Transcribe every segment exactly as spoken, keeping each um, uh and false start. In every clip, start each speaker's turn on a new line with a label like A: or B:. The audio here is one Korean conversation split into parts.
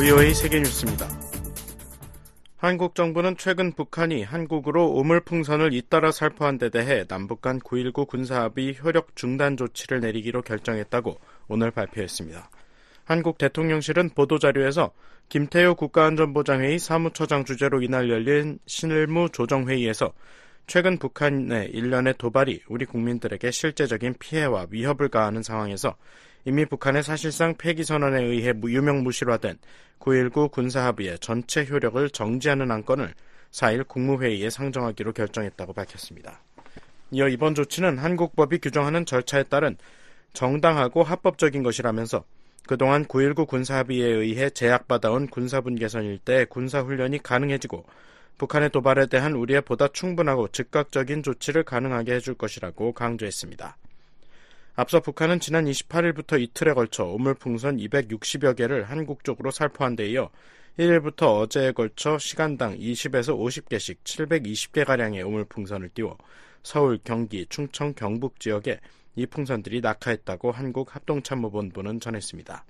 A: 브이오에이 세계뉴스입니다. 한국 정부는 최근 북한이 한국으로 오물풍선을 잇따라 살포한 데 대해 남북 간 구일구 군사합의 효력 중단 조치를 내리기로 결정했다고 오늘 발표했습니다. 한국 대통령실은 보도자료에서 김태효 국가안전보장회의 사무처장 주재로 이날 열린 실무 조정회의에서 최근 북한의 일련의 도발이 우리 국민들에게 실제적인 피해와 위협을 가하는 상황에서 이미 북한의 사실상 폐기선언에 의해 유명무실화된 구일구 군사합의의 전체 효력을 정지하는 안건을 사일 국무회의에 상정하기로 결정했다고 밝혔습니다. 이어 이번 조치는 한국법이 규정하는 절차에 따른 정당하고 합법적인 것이라면서 그동안 구일구 군사합의에 의해 제약받아온 군사분계선 일대의 군사훈련이 가능해지고 북한의 도발에 대한 우리의 보다 충분하고 즉각적인 조치를 가능하게 해줄 것이라고 강조했습니다. 앞서 북한은 지난 이십팔일부터 이틀에 걸쳐 오물풍선 이백육십여 개를 한국 쪽으로 살포한 데 이어 일 일부터 어제에 걸쳐 시간당 이십에서 오십 개씩 칠백이십 개가량의 오물풍선을 띄워 서울, 경기, 충청, 경북 지역에 이 풍선들이 낙하했다고 한국합동참모본부는 전했습니다.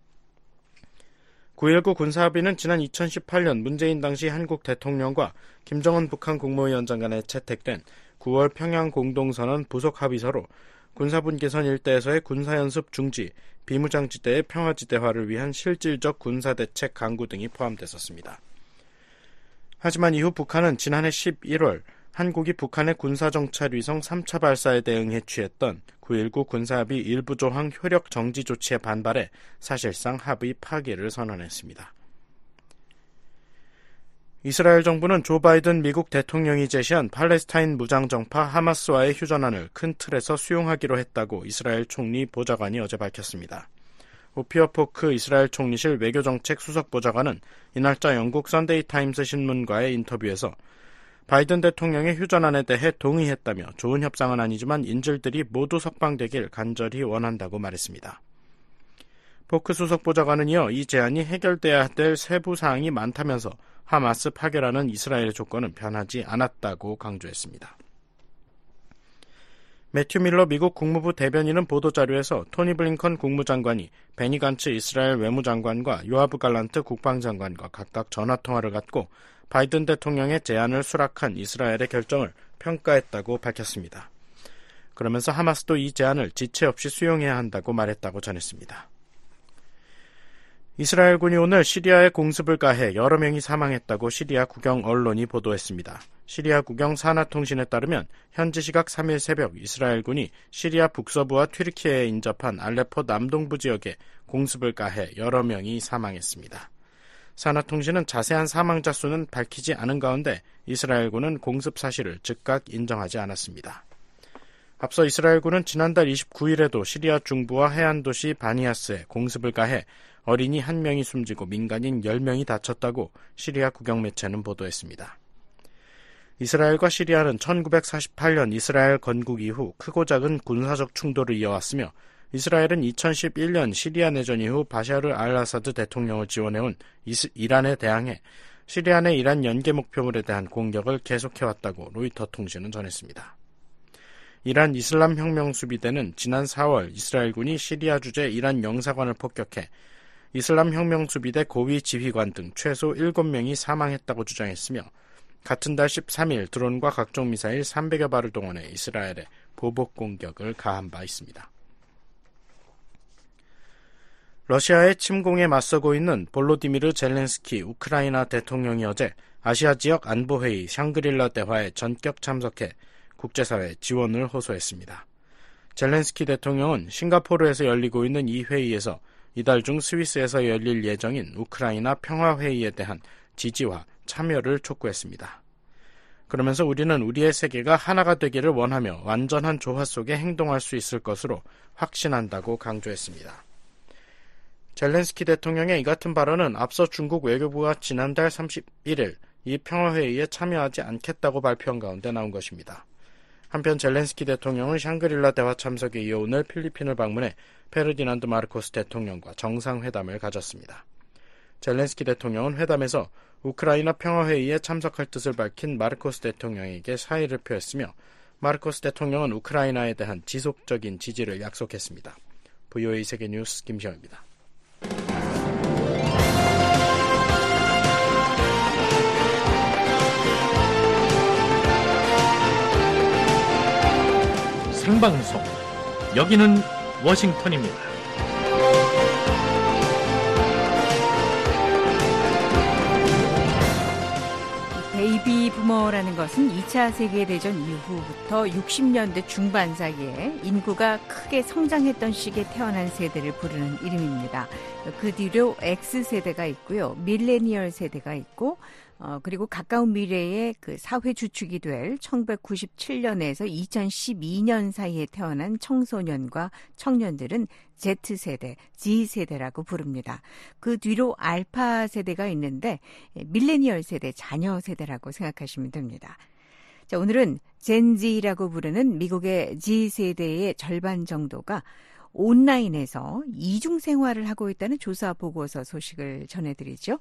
A: 구일구 군사합의는 지난 이천십팔년 문재인 당시 한국 대통령과 김정은 북한 국무위원장 간에 채택된 구월 평양 공동선언 부속 합의서로 군사분계선 일대에서의 군사연습 중지, 비무장지대의 평화지대화를 위한 실질적 군사대책 강구 등이 포함됐었습니다. 하지만 이후 북한은 지난해 십일월 한국이 북한의 군사정찰위성 삼 차 발사에 대응해 취했던 구일구 군사합의 일부 조항 효력 정지 조치에 반발해 사실상 합의 파기를 선언했습니다. 이스라엘 정부는 조 바이든 미국 대통령이 제시한 팔레스타인 무장정파 하마스와의 휴전안을 큰 틀에서 수용하기로 했다고 이스라엘 총리 보좌관이 어제 밝혔습니다. 오피어 포크 이스라엘 총리실 외교정책 수석보좌관은 이날자 영국 선데이 타임스 신문과의 인터뷰에서 바이든 대통령의 휴전안에 대해 동의했다며 좋은 협상은 아니지만 인질들이 모두 석방되길 간절히 원한다고 말했습니다. 포크 수석보좌관은 이어 이 제안이 해결돼야 될 세부 사항이 많다면서 하마스 파괴라는 이스라엘의 조건은 변하지 않았다고 강조했습니다. 매튜 밀러 미국 국무부 대변인은 보도자료에서 토니 블링컨 국무장관이 베니 간츠 이스라엘 외무장관과 요아브 갈란트 국방장관과 각각 전화통화를 갖고 바이든 대통령의 제안을 수락한 이스라엘의 결정을 평가했다고 밝혔습니다. 그러면서 하마스도 이 제안을 지체 없이 수용해야 한다고 말했다고 전했습니다. 이스라엘군이 오늘 시리아에 공습을 가해 여러 명이 사망했다고 시리아 국영 언론이 보도했습니다. 시리아 국영 사나통신에 따르면 현지 시각 삼일 새벽 이스라엘군이 시리아 북서부와 튀르키예에 인접한 알레포 남동부 지역에 공습을 가해 여러 명이 사망했습니다. 사나통신은 자세한 사망자 수는 밝히지 않은 가운데 이스라엘군은 공습 사실을 즉각 인정하지 않았습니다. 앞서 이스라엘군은 지난달 이십구일에도 시리아 중부와 해안 도시 바니아스에 공습을 가해 어린이 한 명이 숨지고 민간인 열 명이 다쳤다고 시리아 국영 매체는 보도했습니다. 이스라엘과 시리아는 천구백사십팔년 이스라엘 건국 이후 크고 작은 군사적 충돌을 이어왔으며 이스라엘은 이천십일년 시리아 내전 이후 바샤르 알 아사드 대통령을 지원해온 이스, 이란에 대항해 시리아 내 이란 연계 목표물에 대한 공격을 계속해왔다고 로이터 통신은 전했습니다. 이란 이슬람 혁명 수비대는 지난 사월 이스라엘군이 시리아 주재 이란 영사관을 폭격해 이슬람 혁명 수비대 고위 지휘관 등 최소 일곱 명이 사망했다고 주장했으며 같은 달 십삼일 드론과 각종 미사일 삼백여 발을 동원해 이스라엘에 보복 공격을 가한 바 있습니다. 러시아의 침공에 맞서고 있는 볼로디미르 젤렌스키 우크라이나 대통령이 어제 아시아 지역 안보회의 샹그릴라 대화에 전격 참석해 국제사회 지원을 호소했습니다. 젤렌스키 대통령은 싱가포르에서 열리고 있는 이 회의에서 이달 중 스위스에서 열릴 예정인 우크라이나 평화회의에 대한 지지와 참여를 촉구했습니다. 그러면서 우리는 우리의 세계가 하나가 되기를 원하며 완전한 조화 속에 행동할 수 있을 것으로 확신한다고 강조했습니다. 젤렌스키 대통령의 이 같은 발언은 앞서 중국 외교부가 지난달 삼십일일 이 평화회의에 참여하지 않겠다고 발표한 가운데 나온 것입니다. 한편 젤렌스키 대통령은 샹그릴라 대화 참석에 이어 오늘 필리핀을 방문해 페르디난드 마르코스 대통령과 정상회담을 가졌습니다. 젤렌스키 대통령은 회담에서 우크라이나 평화회의에 참석할 뜻을 밝힌 마르코스 대통령에게 사의를 표했으며 마르코스 대통령은 우크라이나에 대한 지속적인 지지를 약속했습니다. 브이오에이 세계뉴스 김시영입니다.
B: 생방송. 여기는 워싱턴입니다.
C: 베이비 부머라는 것은 이 차 세계대전 이후부터 육십 년대 중반 사이에 인구가 크게 성장했던 시기에 태어난 세대를 부르는 이름입니다. 그 뒤로 X세대가 있고요. 밀레니얼 세대가 있고 어, 그리고 가까운 미래에 그 사회 주축이 될 천구백구십칠 년에서 이천십이 년 사이에 태어난 청소년과 청년들은 Z세대, G세대라고 부릅니다. 그 뒤로 알파 세대가 있는데 밀레니얼 세대, 자녀 세대라고 생각하시면 됩니다. 자, 오늘은 젠지라고 부르는 미국의 G세대의 절반 정도가 온라인에서 이중 생활을 하고 있다는 조사 보고서 소식을 전해드리죠.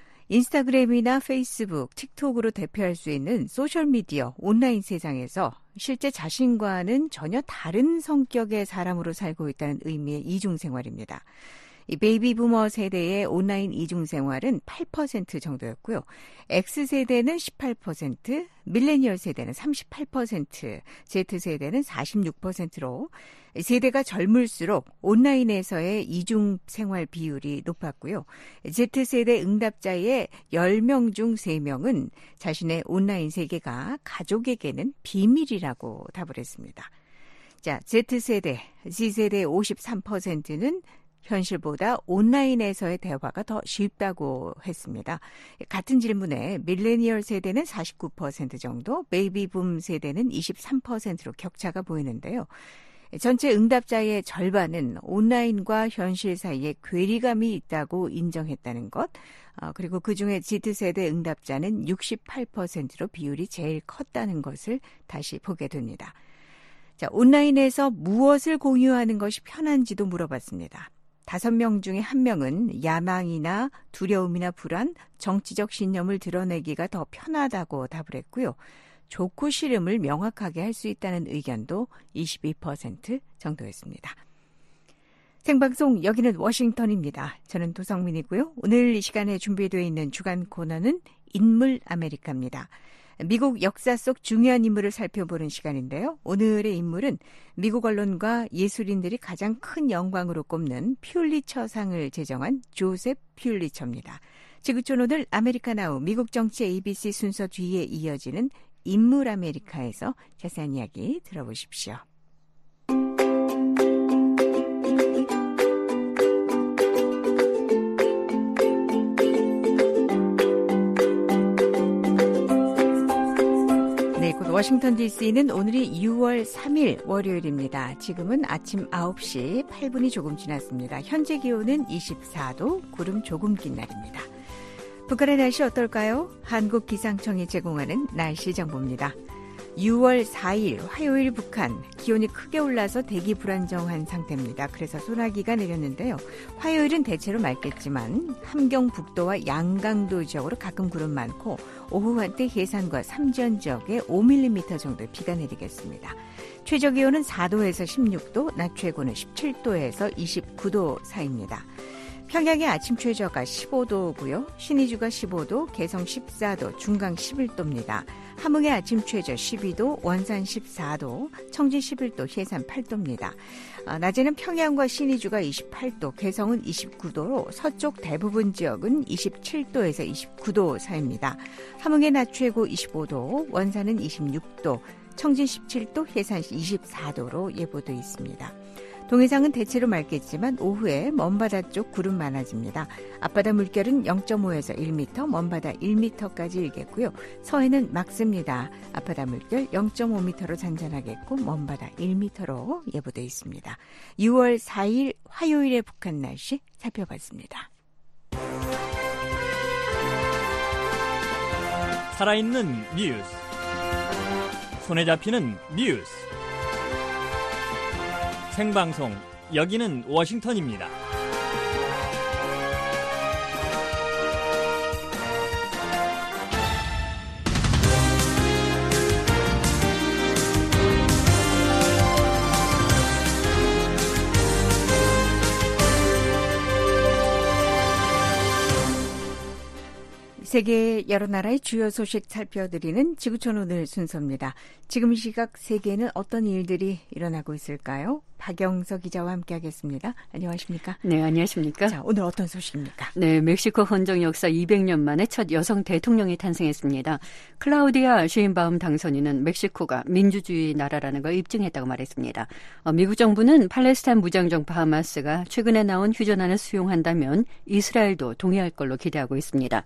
C: 인스타그램이나 페이스북, 틱톡으로 대표할 수 있는 소셜미디어, 온라인 세상에서 실제 자신과는 전혀 다른 성격의 사람으로 살고 있다는 의미의 이중생활입니다. 이 베이비 부머 세대의 온라인 이중생활은 팔 퍼센트 정도였고요. X세대는 십팔 퍼센트, 밀레니얼 세대는 삼십팔 퍼센트, Z세대는 사십육 퍼센트로 세대가 젊을수록 온라인에서의 이중생활 비율이 높았고요. Z세대 응답자의 열 명 중 세 명은 자신의 온라인 세계가 가족에게는 비밀이라고 답을 했습니다. 자, Z세대, G세대의 오십삼 퍼센트는 현실보다 온라인에서의 대화가 더 쉽다고 했습니다. 같은 질문에 밀레니얼 세대는 사십구 퍼센트 정도, 베이비붐 세대는 이십삼 퍼센트로 격차가 보이는데요. 전체 응답자의 절반은 온라인과 현실 사이에 괴리감이 있다고 인정했다는 것, 그리고 그중에 Z세대 응답자는 육십팔 퍼센트로 비율이 제일 컸다는 것을 다시 보게 됩니다. 자, 온라인에서 무엇을 공유하는 것이 편한지도 물어봤습니다. 다섯 명 중에 한 명은 야망이나 두려움이나 불안, 정치적 신념을 드러내기가 더 편하다고 답을 했고요. 좋고 싫음을 명확하게 할 수 있다는 의견도 이십이 퍼센트 정도였습니다. 생방송 여기는 워싱턴입니다. 저는 도성민이고요. 오늘 이 시간에 준비되어 있는 주간 코너는 인물 아메리카입니다. 미국 역사 속 중요한 인물을 살펴보는 시간인데요. 오늘의 인물은 미국 언론과 예술인들이 가장 큰 영광으로 꼽는 퓰리처상을 제정한 조셉 퓰리처입니다. 지구촌 오늘 아메리카나우 미국 정치 에이비씨 순서 뒤에 이어지는 인물 아메리카에서 자세한 이야기 들어보십시오. 워싱턴 디씨는 오늘이 유월 삼일 월요일입니다. 지금은 아침 아홉 시 팔 분이 조금 지났습니다. 현재 기온은 이십사 도, 구름 조금 낀 날입니다. 북한의 날씨 어떨까요? 한국기상청이 제공하는 날씨 정보입니다. 유월 사일 화요일 북한 기온이 크게 올라서 대기 불안정한 상태입니다. 그래서 소나기가 내렸는데요. 화요일은 대체로 맑겠지만 함경북도와 양강도 지역으로 가끔 구름 많고 오후 한때 해산과 삼전 지역에 오 밀리미터 정도의 비가 내리겠습니다. 최저 기온은 사 도에서 십육 도, 낮 최고는 십칠 도에서 이십구 도 사이입니다. 평양의 아침 최저가 십오 도고요. 신의주가 십오 도, 개성 십사 도, 중강 십일 도입니다. 함흥의 아침 최저 십이 도, 원산 십사 도, 청진 십일 도, 해산 팔 도입니다. 아, 낮에는 평양과 신의주가 이십팔 도, 개성은 이십구 도로 서쪽 대부분 지역은 이십칠 도에서 이십구 도 사이입니다. 함흥의 낮 최고 이십오 도, 원산은 이십육 도, 청진 십칠 도, 해산 이십사 도로 예보돼 있습니다. 동해상은 대체로 맑겠지만 오후에 먼바다 쪽 구름 많아집니다. 앞바다 물결은 영 점 오에서 일 미터, 먼바다 일 미터까지 일겠고요. 서해는 맑습니다. 앞바다 물결 영 점 오 미터로 잔잔하겠고 먼바다 일 미터로 예보되어 있습니다. 유월 사일 화요일의 북한 날씨 살펴봤습니다.
D: 살아있는 뉴스, 손에 잡히는 뉴스, 생방송 여기는 워싱턴입니다.
C: 세계 여러 나라의 주요 소식 살펴드리는 지구촌 오늘 순서입니다. 지금 이 시각 세계에는 어떤 일들이 일어나고 있을까요? 박영서 기자와 함께하겠습니다. 안녕하십니까?
E: 네, 안녕하십니까?
C: 자, 오늘 어떤 소식입니까?
E: 네, 멕시코 헌정 역사 이백 년 만에 첫 여성 대통령이 탄생했습니다. 클라우디아 쉐인바움 당선인은 멕시코가 민주주의 나라라는 걸 입증했다고 말했습니다. 어, 미국 정부는 팔레스타인 무장정파 하마스가 최근에 나온 휴전안을 수용한다면 이스라엘도 동의할 걸로 기대하고 있습니다.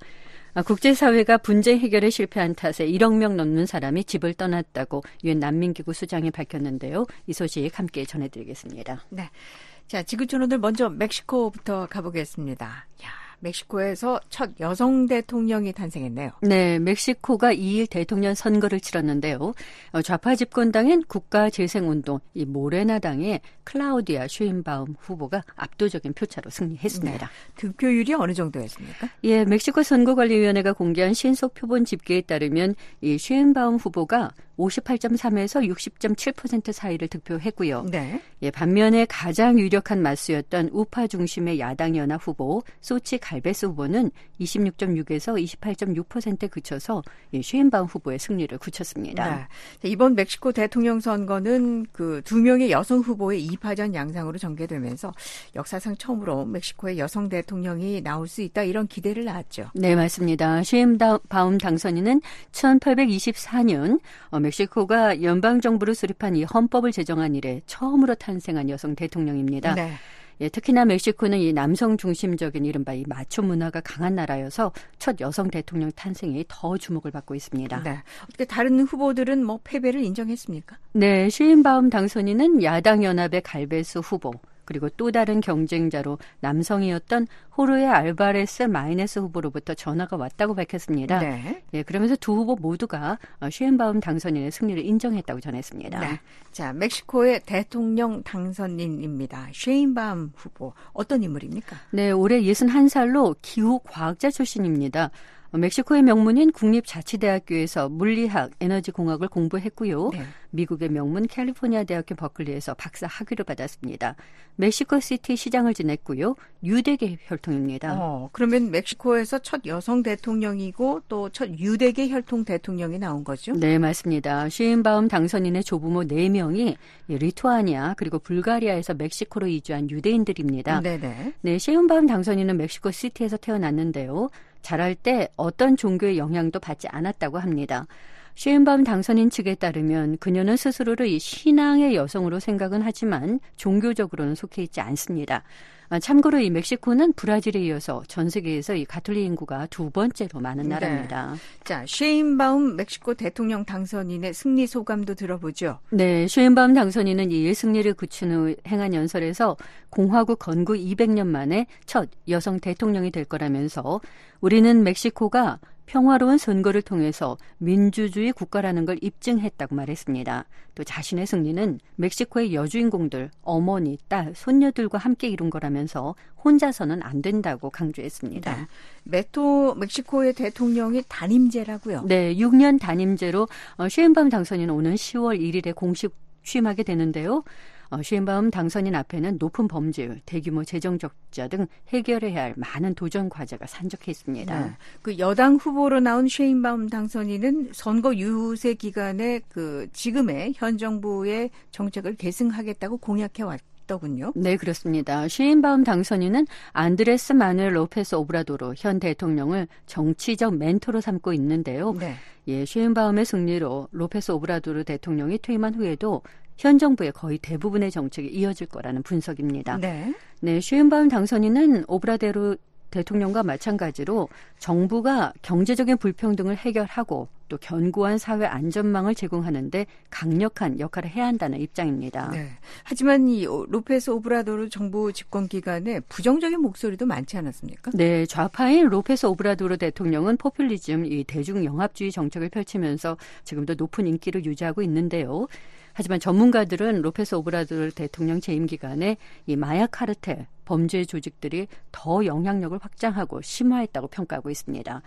E: 국제사회가 분쟁 해결에 실패한 탓에 일억 명 넘는 사람이 집을 떠났다고 유엔 난민기구 수장이 밝혔는데요. 이 소식 함께 전해드리겠습니다.
C: 네, 자 지구촌 오늘 먼저 멕시코부터 가보겠습니다. 야, 멕시코에서 첫 여성 대통령이 탄생했네요.
E: 네, 멕시코가 이 일 대통령 선거를 치렀는데요. 좌파 집권당인 국가재생운동, 이 모레나당의 클라우디아 쉐인바움 후보가 압도적인 표차로 승리했습니다.
C: 네, 득표율이 어느 정도였습니까?
E: 예, 멕시코 선거관리위원회가 공개한 신속 표본 집계에 따르면 이 쉐인바움 후보가 오십팔 점 삼에서 육십 점 칠 퍼센트 사이를 득표했고요.
C: 네.
E: 예, 반면에 가장 유력한 마수였던 우파 중심의 야당 연합 후보 소치 갈베스 후보는 이십육 점 육에서 이십팔 점 육 퍼센트에 그쳐서 이 쉐인바움 후보의 승리를 굳혔습니다.
C: 네. 이번 멕시코 대통령 선거는 그 두 명의 여성 후보의 이 파전 양상으로 전개되면서 역사상 처음으로 멕시코의 여성 대통령이 나올 수 있다 이런 기대를 낳았죠.
E: 네, 맞습니다. 쉐인바움 당선인은 천팔백이십사 년 어, 멕시코가 연방정부를 수립한 이 헌법을 제정한 이래 처음으로 탄생한 여성 대통령입니다.
C: 네.
E: 예, 특히나 멕시코는 이 남성 중심적인 이른바 이 마초 문화가 강한 나라여서 첫 여성 대통령 탄생이 더 주목을 받고 있습니다.
C: 네. 어떻게 다른 후보들은 뭐 패배를 인정했습니까?
E: 네, 쉐인바움 당선인은 야당 연합의 갈베스 후보 그리고 또 다른 경쟁자로 남성이었던 호르헤 알바레스 마이네스 후보로부터 전화가 왔다고 밝혔습니다.
C: 네.
E: 예, 그러면서 두 후보 모두가 쉐인바움 당선인의 승리를 인정했다고 전했습니다.
C: 네. 자, 멕시코의 대통령 당선인입니다. 쉐인바움 후보 어떤 인물입니까?
E: 네, 올해 예순한 살로 기후과학자 출신입니다. 멕시코의 명문인 국립자치대학교에서 물리학, 에너지공학을 공부했고요.
C: 네.
E: 미국의 명문 캘리포니아 대학교 버클리에서 박사 학위를 받았습니다. 멕시코시티 시장을 지냈고요. 유대계 혈통입니다.
C: 어, 그러면 멕시코에서 첫 여성 대통령이고 또 첫 유대계 혈통 대통령이 나온 거죠?
E: 네, 맞습니다. 쉐인바움 당선인의 조부모 네 명이 리투아니아 그리고 불가리아에서 멕시코로 이주한 유대인들입니다.
C: 네네.
E: 네, 쉐인바움 당선인은 멕시코시티에서 태어났는데요. 자랄 때 어떤 종교의 영향도 받지 않았다고 합니다. 쉐인바움 당선인 측에 따르면 그녀는 스스로를 이 신앙의 여성으로 생각은 하지만 종교적으로는 속해 있지 않습니다. 참고로 이 멕시코는 브라질에 이어서 전 세계에서 이 가톨릭 인구가 두 번째로 많은 나라입니다.
C: 네. 자, 쉐인바움 멕시코 대통령 당선인의 승리 소감도 들어보죠.
E: 네, 쉐인바움 당선인은 이 일 승리를 굳힌 후 행한 연설에서 공화국 건국 이백 년 만에 첫 여성 대통령이 될 거라면서 우리는 멕시코가 평화로운 선거를 통해서 민주주의 국가라는 걸 입증했다고 말했습니다. 또 자신의 승리는 멕시코의 여주인공들, 어머니, 딸, 손녀들과 함께 이룬 거라면서 혼자서는 안 된다고 강조했습니다.
C: 네. 메토 멕시코의 대통령이 단임제라고요?
E: 네, 육 년 단임제로 쉐인바움 당선인은 오는 시월 일일에 공식 취임하게 되는데요. 어, 쉐인바움 당선인 앞에는 높은 범죄율, 대규모 재정 적자 등 해결해야 할 많은 도전 과제가 산적해 있습니다.
C: 네. 그 여당 후보로 나온 쉐인바움 당선인은 선거 유세 기간에 그 지금의 현 정부의 정책을 계승하겠다고 공약해 왔더군요.
E: 네, 그렇습니다. 쉐인바움 당선인은 안드레스 마누엘 로페스 오브라도르 현 대통령을 정치적 멘토로 삼고 있는데요.
C: 네.
E: 예, 쉐인바움의 승리로 로페스 오브라도르 대통령이 퇴임한 후에도 현 정부의 거의 대부분의 정책이 이어질 거라는 분석입니다.
C: 네.
E: 네, 쉐인바움 당선인은 오브라데로 대통령과 마찬가지로 정부가 경제적인 불평등을 해결하고 또 견고한 사회 안전망을 제공하는데 강력한 역할을 해야 한다는 입장입니다.
C: 네. 하지만 이 로페스 오브라도르 정부 집권 기간에 부정적인 목소리도 많지 않았습니까?
E: 네, 좌파인 로페스 오브라도르 대통령은 포퓰리즘, 이 대중 영합주의 정책을 펼치면서 지금도 높은 인기를 유지하고 있는데요. 하지만 전문가들은 로페스 오브라도르 대통령 재임 기간에 이 마약 카르텔, 범죄 조직들이 더 영향력을 확장하고 심화했다고 평가하고 있습니다.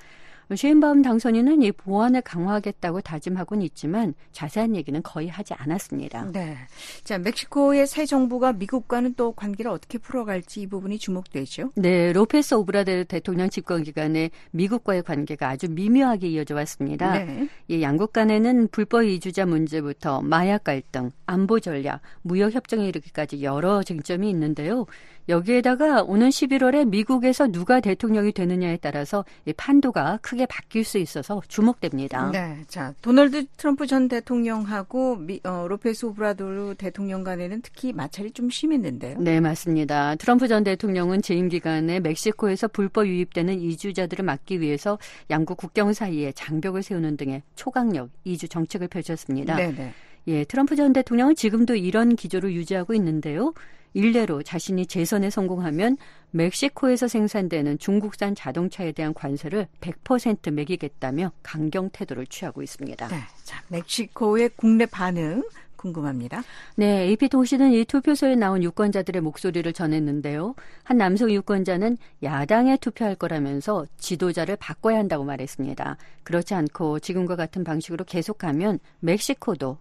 E: 쉐인바움 당선인은 이 보안을 강화하겠다고 다짐하고는 있지만 자세한 얘기는 거의 하지 않았습니다.
C: 네. 자, 멕시코의 새 정부가 미국과는 또 관계를 어떻게 풀어갈지 이 부분이 주목되죠.
E: 네, 로페스 오브라데르 대통령 집권 기간에 미국과의 관계가 아주 미묘하게 이어져 왔습니다.
C: 네.
E: 이 양국 간에는 불법 이주자 문제부터 마약 갈등, 안보 전략, 무역 협정에 이르기까지 여러 쟁점이 있는데요. 여기에다가 오는 십일월에 미국에서 누가 대통령이 되느냐에 따라서 이 판도가 크게 바뀔 수 있어서 주목됩니다.
C: 네, 자 도널드 트럼프 전 대통령하고 미, 어, 로페스 오브라도르 대통령 간에는 특히 마찰이 좀 심했는데요.
E: 네, 맞습니다. 트럼프 전 대통령은 재임 기간에 멕시코에서 불법 유입되는 이주자들을 막기 위해서 양국 국경 사이에 장벽을 세우는 등의 초강력 이주 정책을 펼쳤습니다.
C: 네, 네.
E: 예, 트럼프 전 대통령은 지금도 이런 기조를 유지하고 있는데요. 일례로 자신이 재선에 성공하면 멕시코에서 생산되는 중국산 자동차에 대한 관세를 백 퍼센트 매기겠다며 강경 태도를 취하고 있습니다.
C: 네, 자 멕시코의 국내 반응 궁금합니다.
E: 네, 에이피통신은 이 투표소에 나온 유권자들의 목소리를 전했는데요. 한 남성 유권자는 야당에 투표할 거라면서 지도자를 바꿔야 한다고 말했습니다. 그렇지 않고 지금과 같은 방식으로 계속하면 멕시코도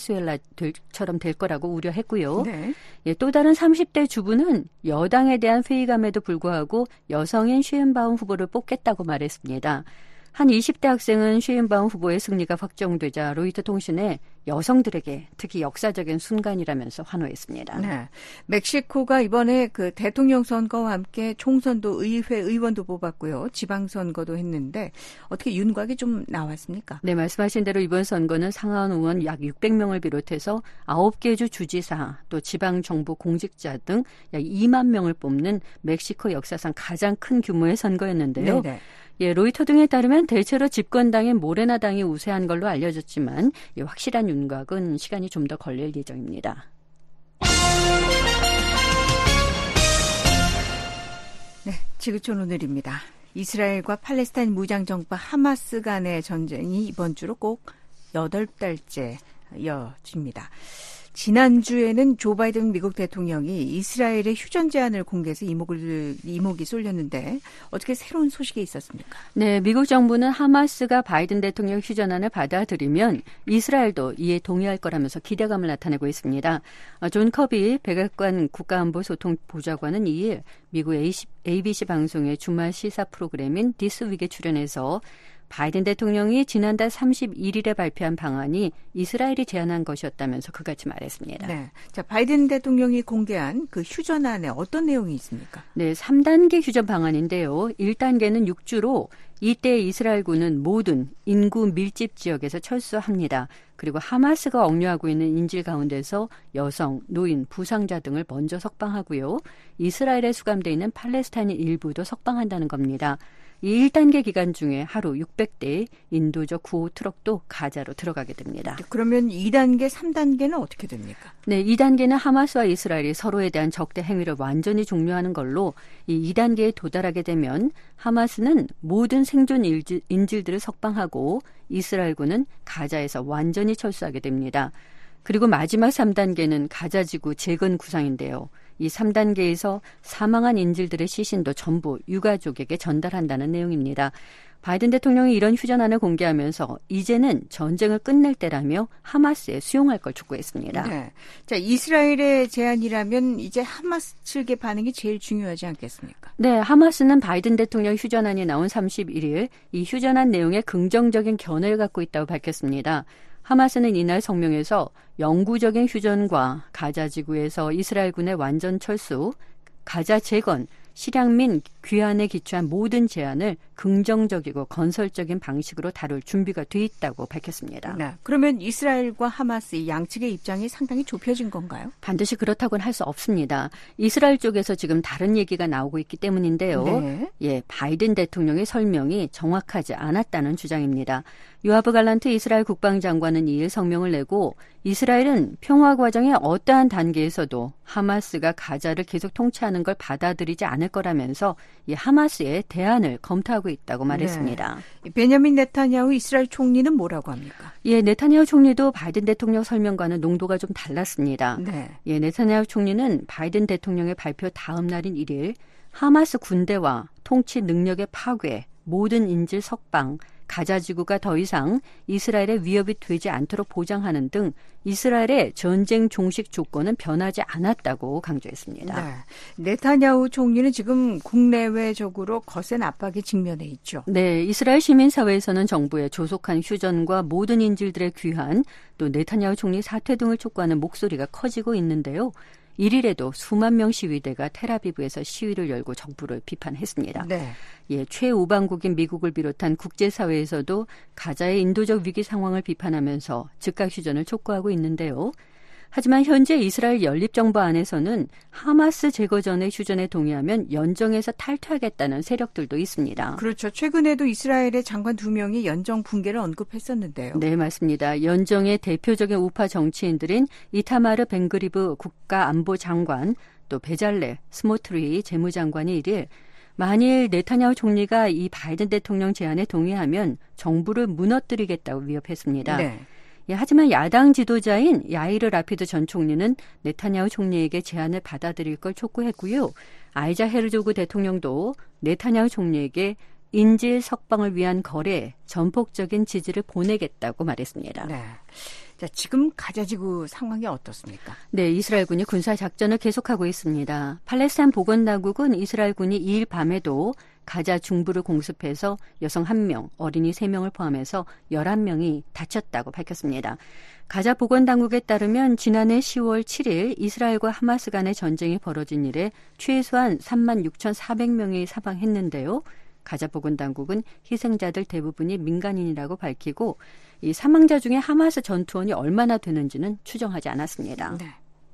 E: 베네수엘라처럼 될 거라고 우려했고요.
C: 네.
E: 예, 또 다른 삼십 대 주부는 여당에 대한 회의감에도 불구하고 여성인 쉐인바움 후보를 뽑겠다고 말했습니다. 한 이십 대 학생은 쉐인바움 후보의 승리가 확정되자 로이터 통신에 여성들에게 특히 역사적인 순간이라면서 환호했습니다.
C: 네, 멕시코가 이번에 그 대통령 선거와 함께 총선도 의회 의원도 뽑았고요. 지방선거도 했는데 어떻게 윤곽이 좀 나왔습니까?
E: 네, 말씀하신 대로 이번 선거는 상하원 의원 약 육백 명을 비롯해서 아홉 개 주 주지사 또 지방정부 공직자 등 약 이만 명을 뽑는 멕시코 역사상 가장 큰 규모의 선거였는데요.
C: 네네.
E: 예, 로이터 등에 따르면 대체로 집권당인 모레나 당이 우세한 걸로 알려졌지만 예, 확실한 윤곽은 시간이 좀 더 걸릴 예정입니다.
C: 네, 지구촌 오늘입니다. 이스라엘과 팔레스타인 무장정파 하마스 간의 전쟁이 이번 주로 꼭 여덟 달째 이어집니다. 지난주에는 조 바이든 미국 대통령이 이스라엘의 휴전 제안을 공개해서 이목을, 이목이 쏠렸는데 어떻게 새로운 소식이 있었습니까?
E: 네, 미국 정부는 하마스가 바이든 대통령 휴전안을 받아들이면 이스라엘도 이에 동의할 거라면서 기대감을 나타내고 있습니다. 존 커비 백악관 국가안보소통보좌관은 이 일 미국 에이비씨 방송의 주말 시사 프로그램인 디스윅에 출연해서 바이든 대통령이 지난달 삼십일 일에 발표한 방안이 이스라엘이 제안한 것이었다면서 그같이 말했습니다.
C: 네, 자 바이든 대통령이 공개한 그 휴전안에 어떤 내용이 있습니까?
E: 네, 삼 단계 휴전 방안인데요. 일 단계는 육 주로 이때 이스라엘군은 모든 인구 밀집 지역에서 철수합니다. 그리고 하마스가 억류하고 있는 인질 가운데서 여성, 노인, 부상자 등을 먼저 석방하고요. 이스라엘에 수감되어 있는 팔레스타인인 일부도 석방한다는 겁니다. 이 일 단계 기간 중에 하루 육백 대의 인도적 구호 트럭도 가자로 들어가게 됩니다.
C: 그러면 이 단계, 삼 단계는 어떻게 됩니까?
E: 네, 이 단계는 하마스와 이스라엘이 서로에 대한 적대 행위를 완전히 종료하는 걸로 이 이 단계에 도달하게 되면 하마스는 모든 생존 인질, 인질들을 석방하고 이스라엘군은 가자에서 완전히 철수하게 됩니다. 그리고 마지막 삼 단계는 가자지구 재건 구상인데요. 이 삼 단계에서 사망한 인질들의 시신도 전부 유가족에게 전달한다는 내용입니다. 바이든 대통령이 이런 휴전안을 공개하면서 이제는 전쟁을 끝낼 때라며 하마스에 수용할 걸 촉구했습니다.
C: 네. 자, 이스라엘의 제안이라면 이제 하마스 측의 반응이 제일 중요하지 않겠습니까?
E: 네, 하마스는 바이든 대통령 휴전안이 나온 삼십일 일 이 휴전안 내용에 긍정적인 견해를 갖고 있다고 밝혔습니다. 하마스는 이날 성명에서 영구적인 휴전과 가자 지구에서 이스라엘군의 완전 철수, 가자 재건, 실향 및 귀환에 기초한 모든 제안을 긍정적이고 건설적인 방식으로 다룰 준비가 돼 있다고 밝혔습니다.
C: 네. 그러면 이스라엘과 하마스 양측의 입장이 상당히 좁혀진 건가요?
E: 반드시 그렇다고는 할 수 없습니다. 이스라엘 쪽에서 지금 다른 얘기가 나오고 있기 때문인데요.
C: 네.
E: 예, 바이든 대통령의 설명이 정확하지 않았다는 주장입니다. 요아브 갈란트 이스라엘 국방장관은 이 일 성명을 내고 이스라엘은 평화 과정의 어떠한 단계에서도 하마스가 가자를 계속 통치하는 걸 받아들이지 않을 거라면서 이 하마스의 대안을 검토하고 있다고 말했습니다.
C: 네. 베냐민 네타냐후 이스라엘 총리는 뭐라고 합니까?
E: 예, 네타냐후 총리도 바이든 대통령 설명과는 농도가 좀 달랐습니다.
C: 네.
E: 예, 네타냐후 총리는 바이든 대통령의 발표 다음 날인 일 일 하마스 군대와 통치 능력의 파괴, 모든 인질 석방, 가자 지구가 더 이상 이스라엘의 위협이 되지 않도록 보장하는 등 이스라엘의 전쟁 종식 조건은 변하지 않았다고 강조했습니다.
C: 네. 네타냐후 총리는 지금 국내외적으로 거센 압박에 직면해 있죠.
E: 네, 이스라엘 시민사회에서는 정부의 조속한 휴전과 모든 인질들의 귀환, 또 네타냐후 총리 사퇴 등을 촉구하는 목소리가 커지고 있는데요. 일일에도 수만 명 시위대가 텔아비브에서 시위를 열고 정부를 비판했습니다.
C: 네.
E: 예, 최우방국인 미국을 비롯한 국제사회에서도 가자의 인도적 위기 상황을 비판하면서 즉각 휴전을 촉구하고 있는데요. 하지만 현재 이스라엘 연립정부 안에서는 하마스 제거 전에 휴전에 동의하면 연정에서 탈퇴하겠다는 세력들도 있습니다.
C: 그렇죠. 최근에도 이스라엘의 장관 두 명이 연정 붕괴를 언급했었는데요.
E: 네, 맞습니다. 연정의 대표적인 우파 정치인들인 이타마르 벤그리브 국가안보장관, 또 베잘레 스모트리 재무장관이 일일 만일 네타냐후 총리가 이 바이든 대통령 제안에 동의하면 정부를 무너뜨리겠다고 위협했습니다.
C: 네.
E: 예, 하지만 야당 지도자인 야이르 라피드 전 총리는 네타냐후 총리에게 제안을 받아들일 걸 촉구했고요. 아이자 헤르조그 대통령도 네타냐후 총리에게 인질 석방을 위한 거래에 전폭적인 지지를 보내겠다고 말했습니다.
C: 네. 자, 지금 가자지구 상황이 어떻습니까?
E: 네, 이스라엘군이 군사작전을 계속하고 있습니다. 팔레스타인 보건당국은 이스라엘군이 이일 밤에도 가자 중부를 공습해서 여성 한 명, 어린이 세 명을 포함해서 열한 명이 다쳤다고 밝혔습니다. 가자 보건당국에 따르면 지난해 시월 칠일 이스라엘과 하마스 간의 전쟁이 벌어진 이래 최소한 삼만 육천사백 명이 사망했는데요. 가자 보건당국은 희생자들 대부분이 민간인이라고 밝히고 이 사망자 중에 하마스 전투원이 얼마나 되는지는 추정하지 않았습니다.
C: 네.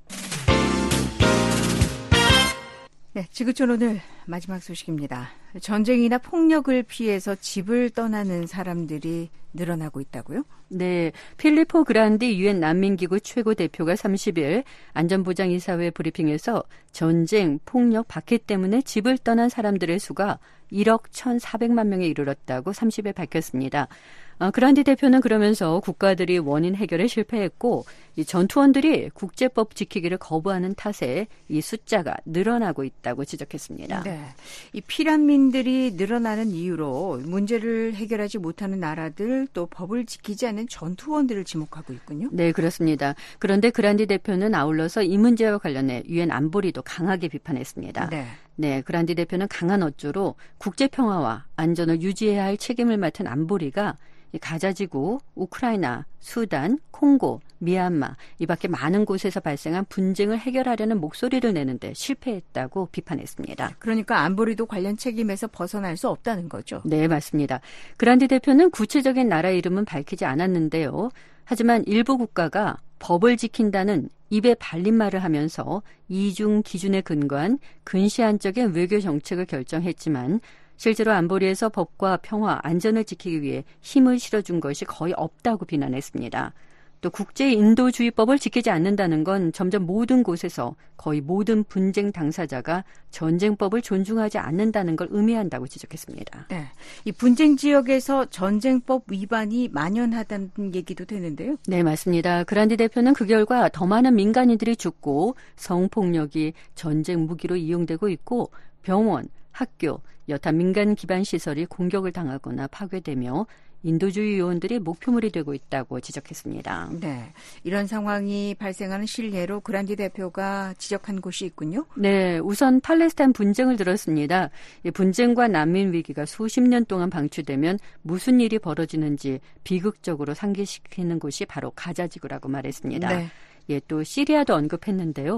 C: 네, 지구촌 오늘 마지막 소식입니다. 전쟁이나 폭력을 피해서 집을 떠나는 사람들이 늘어나고 있다고요?
E: 네, 필리포 그란디 유엔 난민기구 최고 대표가 삼십일 안전보장이사회 브리핑에서 전쟁, 폭력, 박해 때문에 집을 떠난 사람들의 수가 일억 천사백만 명에 이르렀다고 삼십일 밝혔습니다. 어, 그란디 대표는 그러면서 국가들이 원인 해결에 실패했고 이 전투원들이 국제법 지키기를 거부하는 탓에 이 숫자가 늘어나고 있다고 지적했습니다.
C: 네, 이 피난민들이 늘어나는 이유로 문제를 해결하지 못하는 나라들 또 법을 지키지 않는 전투원들을 지목하고 있군요.
E: 네, 그렇습니다. 그런데 그란디 대표는 아울러서 이 문제와 관련해 유엔 안보리도 강하게 비판했습니다.
C: 네.
E: 네, 그란디 대표는 강한 어조로 국제평화와 안전을 유지해야 할 책임을 맡은 안보리가 가자지구, 우크라이나, 수단, 콩고, 미얀마 이 밖에 많은 곳에서 발생한 분쟁을 해결하려는 목소리를 내는데 실패했다고 비판했습니다.
C: 그러니까 안보리도 관련 책임에서 벗어날 수 없다는 거죠.
E: 네, 맞습니다. 그란디 대표는 구체적인 나라 이름은 밝히지 않았는데요. 하지만 일부 국가가 법을 지킨다는 입에 발린 말을 하면서 이중 기준에 근거한 근시안적인 외교 정책을 결정했지만 실제로 안보리에서 법과 평화, 안전을 지키기 위해 힘을 실어준 것이 거의 없다고 비난했습니다. 또 국제인도주의법을 지키지 않는다는 건 점점 모든 곳에서 거의 모든 분쟁 당사자가 전쟁법을 존중하지 않는다는 걸 의미한다고 지적했습니다.
C: 네, 이 분쟁 지역에서 전쟁법 위반이 만연하다는 얘기도 되는데요.
E: 네, 맞습니다. 그란디 대표는 그 결과 더 많은 민간인들이 죽고 성폭력이 전쟁 무기로 이용되고 있고 병원, 학교, 여타 민간 기반 시설이 공격을 당하거나 파괴되며 인도주의 요원들이 목표물이 되고 있다고 지적했습니다.
C: 네, 이런 상황이 발생하는 실례로 그란디 대표가 지적한 곳이 있군요.
E: 네, 우선 팔레스타인 분쟁을 들었습니다. 이 분쟁과 난민 위기가 수십 년 동안 방치되면 무슨 일이 벌어지는지 비극적으로 상기시키는 곳이 바로 가자지구라고 말했습니다.
C: 네.
E: 예, 또 시리아도 언급했는데요.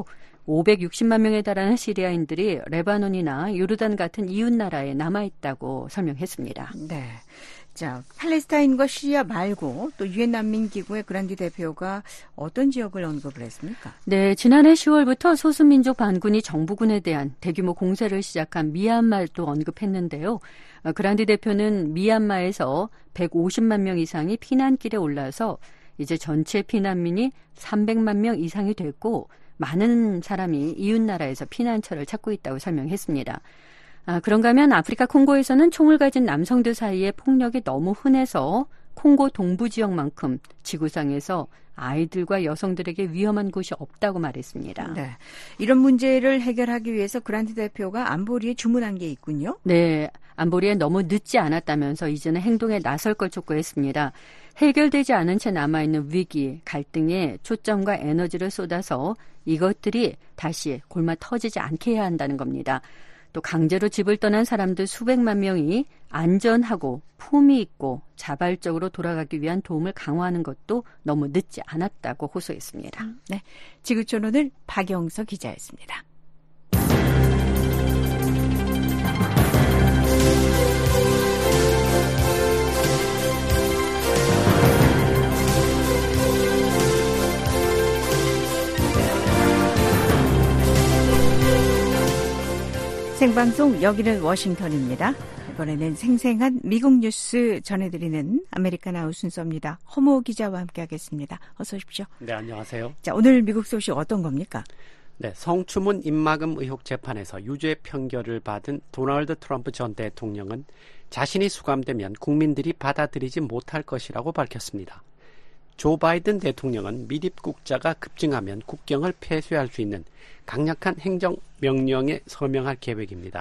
E: 오백육십만 명에 달하는 시리아인들이 레바논이나 요르단 같은 이웃 나라에 남아있다고 설명했습니다.
C: 네. 자, 팔레스타인과 시리아 말고 또 유엔 난민기구의 그란디 대표가 어떤 지역을 언급을 했습니까?
E: 네, 지난해 시월부터 소수민족 반군이 정부군에 대한 대규모 공세를 시작한 미얀마도 언급했는데요. 그란디 대표는 미얀마에서 백오십만 명 이상이 피난길에 올라서 이제 전체 피난민이 삼백만 명 이상이 됐고 많은 사람이 이웃나라에서 피난처를 찾고 있다고 설명했습니다. 아, 그런가 하면 아프리카 콩고에서는 총을 가진 남성들 사이에 폭력이 너무 흔해서 콩고 동부 지역만큼 지구상에서 아이들과 여성들에게 위험한 곳이 없다고 말했습니다.
C: 네. 이런 문제를 해결하기 위해서 그란트 대표가 안보리에 주문한 게 있군요.
E: 네. 안보리에 너무 늦지 않았다면서 이제는 행동에 나설 걸 촉구했습니다. 해결되지 않은 채 남아있는 위기, 갈등에 초점과 에너지를 쏟아서 이것들이 다시 골마 터지지 않게 해야 한다는 겁니다. 또 강제로 집을 떠난 사람들 수백만 명이 안전하고 품위 있고 자발적으로 돌아가기 위한 도움을 강화하는 것도 너무 늦지 않았다고 호소했습니다.
C: 네, 지구촌 오늘 박영서 기자였습니다. 생방송 여기는 워싱턴입니다. 이번에는 생생한 미국 뉴스 전해드리는 아메리카나우 순서입니다. 허모 기자와 함께하겠습니다. 어서 오십시오.
F: 네, 안녕하세요.
C: 자, 오늘 미국 소식 어떤 겁니까?
F: 네, 성추문 입막음 의혹 재판에서 유죄 판결을 받은 도널드 트럼프 전 대통령은 자신이 수감되면 국민들이 받아들이지 못할 것이라고 밝혔습니다. 조 바이든 대통령은 미입국자가 급증하면 국경을 폐쇄할 수 있는 강력한 행정명령에 서명할 계획입니다.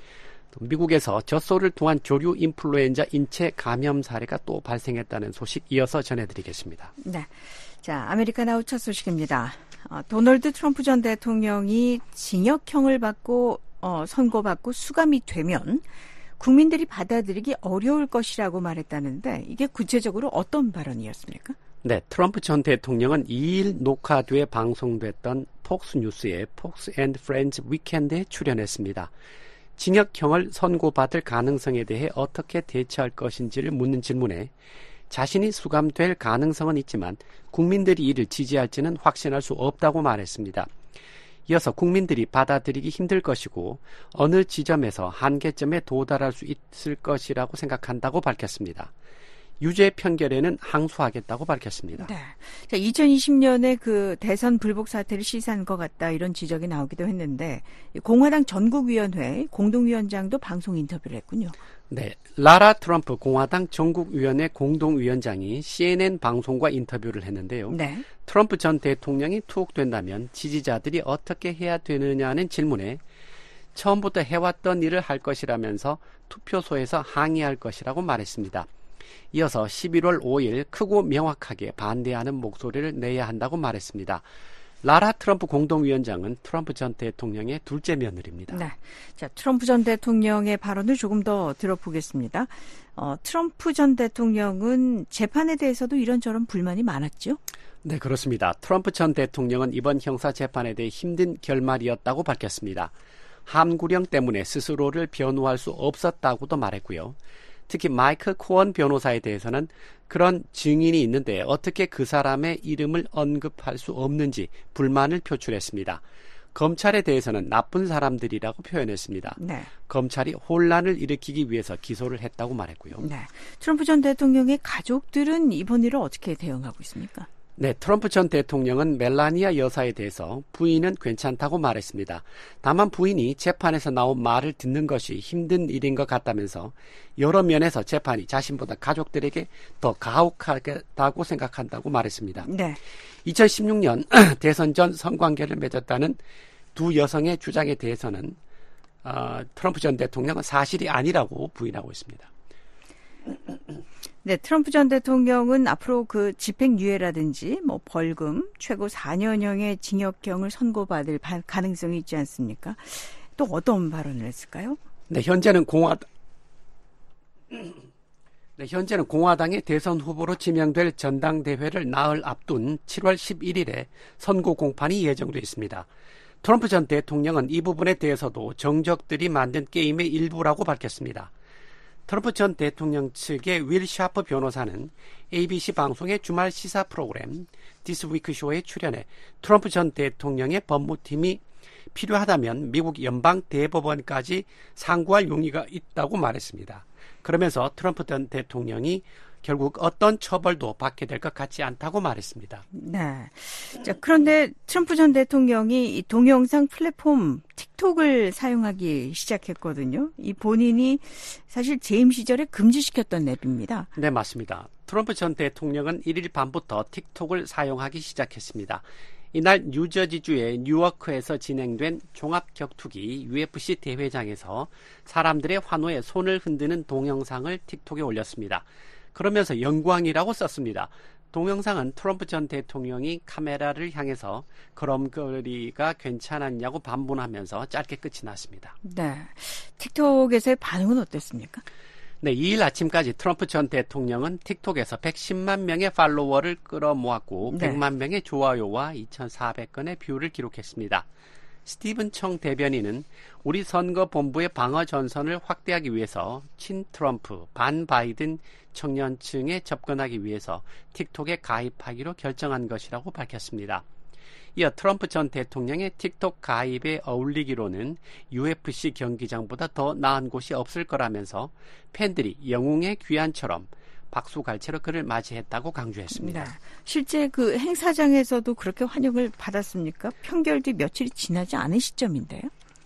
F: 미국에서 젖소를 통한 조류 인플루엔자 인체 감염 사례가 또 발생했다는 소식 이어서 전해드리겠습니다.
C: 네, 자 아메리카나우 첫 소식입니다. 어, 도널드 트럼프 전 대통령이 징역형을 받고 어, 선고받고 수감이 되면 국민들이 받아들이기 어려울 것이라고 말했다는데 이게 구체적으로 어떤 발언이었습니까?
F: 네, 트럼프 전 대통령은 이 일 녹화돼 방송됐던 폭스뉴스의 폭스 앤 프렌즈 위켄드에 출연했습니다. 징역형을 선고받을 가능성에 대해 어떻게 대처할 것인지를 묻는 질문에 자신이 수감될 가능성은 있지만 국민들이 이를 지지할지는 확신할 수 없다고 말했습니다. 이어서 국민들이 받아들이기 힘들 것이고 어느 지점에서 한계점에 도달할 수 있을 것이라고 생각한다고 밝혔습니다. 유죄 판결에는 항소하겠다고 밝혔습니다.
C: 네. 자, 이천이십 년에 그 대선 불복 사태를 시사한 것 같다 이런 지적이 나오기도 했는데 공화당 전국위원회 공동위원장도 방송 인터뷰를 했군요.
F: 네, 라라 트럼프 공화당 전국위원회 공동위원장이 씨엔엔 방송과 인터뷰를 했는데요.
C: 네.
F: 트럼프 전 대통령이 투옥된다면 지지자들이 어떻게 해야 되느냐는 질문에 처음부터 해왔던 일을 할 것이라면서 투표소에서 항의할 것이라고 말했습니다. 이어서 십일월 오일 크고 명확하게 반대하는 목소리를 내야 한다고 말했습니다. 라라 트럼프 공동위원장은 트럼프 전 대통령의 둘째 며느리입니다.
C: 네, 자 트럼프 전 대통령의 발언을 조금 더 들어보겠습니다. 어, 트럼프 전 대통령은 재판에 대해서도 이런저런 불만이 많았죠?
F: 네, 그렇습니다. 트럼프 전 대통령은 이번 형사 재판에 대해 힘든 결말이었다고 밝혔습니다. 함구령 때문에 스스로를 변호할 수 없었다고도 말했고요. 특히 마이클 코언 변호사에 대해서는 그런 증인이 있는데 어떻게 그 사람의 이름을 언급할 수 없는지 불만을 표출했습니다. 검찰에 대해서는 나쁜 사람들이라고 표현했습니다.
C: 네.
F: 검찰이 혼란을 일으키기 위해서 기소를 했다고 말했고요.
C: 네. 트럼프 전 대통령의 가족들은 이번 일을 어떻게 대응하고 있습니까?
F: 네, 트럼프 전 대통령은 멜라니아 여사에 대해서 부인은 괜찮다고 말했습니다. 다만 부인이 재판에서 나온 말을 듣는 것이 힘든 일인 것 같다면서 여러 면에서 재판이 자신보다 가족들에게 더 가혹하다고 생각한다고 말했습니다.
C: 네.
F: 이천십육 년 대선 전 성관계를 맺었다는 두 여성의 주장에 대해서는 어, 트럼프 전 대통령은 사실이 아니라고 부인하고 있습니다.
C: 네, 트럼프 전 대통령은 앞으로 그 집행유예라든지 뭐 벌금, 최고 사 년형의 징역형을 선고받을 가능성이 있지 않습니까? 또 어떤 발언을 했을까요?
F: 네, 현재는 공화 네, 현재는 공화당의 대선 후보로 지명될 전당대회를 나흘 앞둔 칠월 십일일에 선고 공판이 예정돼 있습니다. 트럼프 전 대통령은 이 부분에 대해서도 정적들이 만든 게임의 일부라고 밝혔습니다. 트럼프 전 대통령 측의 윌 샤프 변호사는 에이비씨 방송의 주말 시사 프로그램 디스 위크 쇼에 출연해 트럼프 전 대통령의 법무팀이 필요하다면 미국 연방 대법원까지 상고할 용의가 있다고 말했습니다. 그러면서 트럼프 전 대통령이 결국 어떤 처벌도 받게 될 것 같지 않다고 말했습니다.
C: 네. 자, 그런데 트럼프 전 대통령이 이 동영상 플랫폼 틱톡을 사용하기 시작했거든요. 이 본인이 사실 재임 시절에 금지시켰던 앱입니다.
F: 네, 맞습니다. 트럼프 전 대통령은 일 일 밤부터 틱톡을 사용하기 시작했습니다. 이날 뉴저지주의 뉴워크에서 진행된 종합격투기 유에프씨 대회장에서 사람들의 환호에 손을 흔드는 동영상을 틱톡에 올렸습니다. 그러면서 영광이라고 썼습니다. 동영상은 트럼프 전 대통령이 카메라를 향해서 걸음걸이가 괜찮았냐고 반문하면서 짧게 끝이 났습니다.
C: 네. 틱톡에서의 반응은 어땠습니까?
F: 네, 이 일 아침까지 트럼프 전 대통령은 틱톡에서 백십만 명의 팔로워를 끌어모았고
C: 네.
F: 백만 명의 좋아요와 이천사백 건의 뷰를 기록했습니다. 스티븐 청 대변인은 우리 선거본부의 방어 전선을 확대하기 위해서 친 트럼프, 반 바이든 청년층에 접근하기 위해서 틱톡에 가입하기로 결정한 것이라고 밝혔습니다. 이어 트럼프 전 대통령의 틱톡 가입에 어울리기로는 유에프씨 경기장보다 더 나은 곳이 없을 거라면서 팬들이 영웅의 귀환처럼 박수갈채로 그를 맞이했다고 강조했습니다.
C: 네. 실제 그 행사장에서도 그렇게 환영을 받았습니까? 평결 뒤 며칠이 지나지 않은 시점인데요.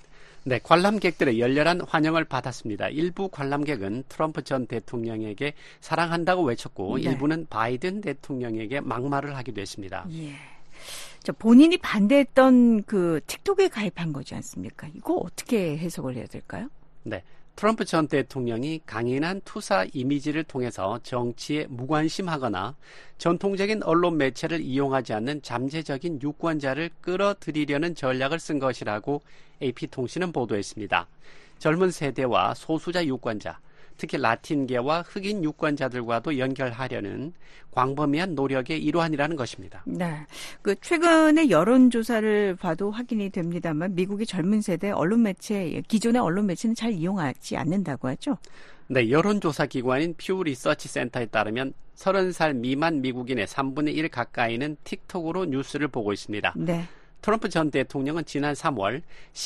F: 네, 관람객들의 열렬한 환영을 받았습니다. 일부 관람객은 트럼프 전 대통령에게 사랑한다고 외쳤고
C: 네.
F: 일부는 바이든 대통령에게 막말을 하기도 했습니다.
C: 예. 자, 본인이 반대했던 그 틱톡에 가입한 거지 않습니까? 이거 어떻게 해석을 해야 될까요?
F: 네. 트럼프 전 대통령이 강인한 투사 이미지를 통해서 정치에 무관심하거나 전통적인 언론 매체를 이용하지 않는 잠재적인 유권자를 끌어들이려는 전략을 쓴 것이라고 에이피통신은 보도했습니다. 젊은 세대와 소수자 유권자, 특히 라틴계와 흑인 유권자들과도 연결하려는 광범위한 노력의 일환이라는 것입니다.
C: 네. 그 최근의 여론조사를 봐도 확인이 됩니다만 미국의 젊은 세대 언론 매체, 기존의 언론 매체는 잘 이용하지 않는다고 하죠?
F: 네, 여론조사 기관인 퓨 리서치 센터에 따르면 서른 살 미만 미국인의 삼분의 일 가까이는 틱톡으로 뉴스를 보고 있습니다.
C: 네.
F: 트럼프 전 대통령은 지난 삼월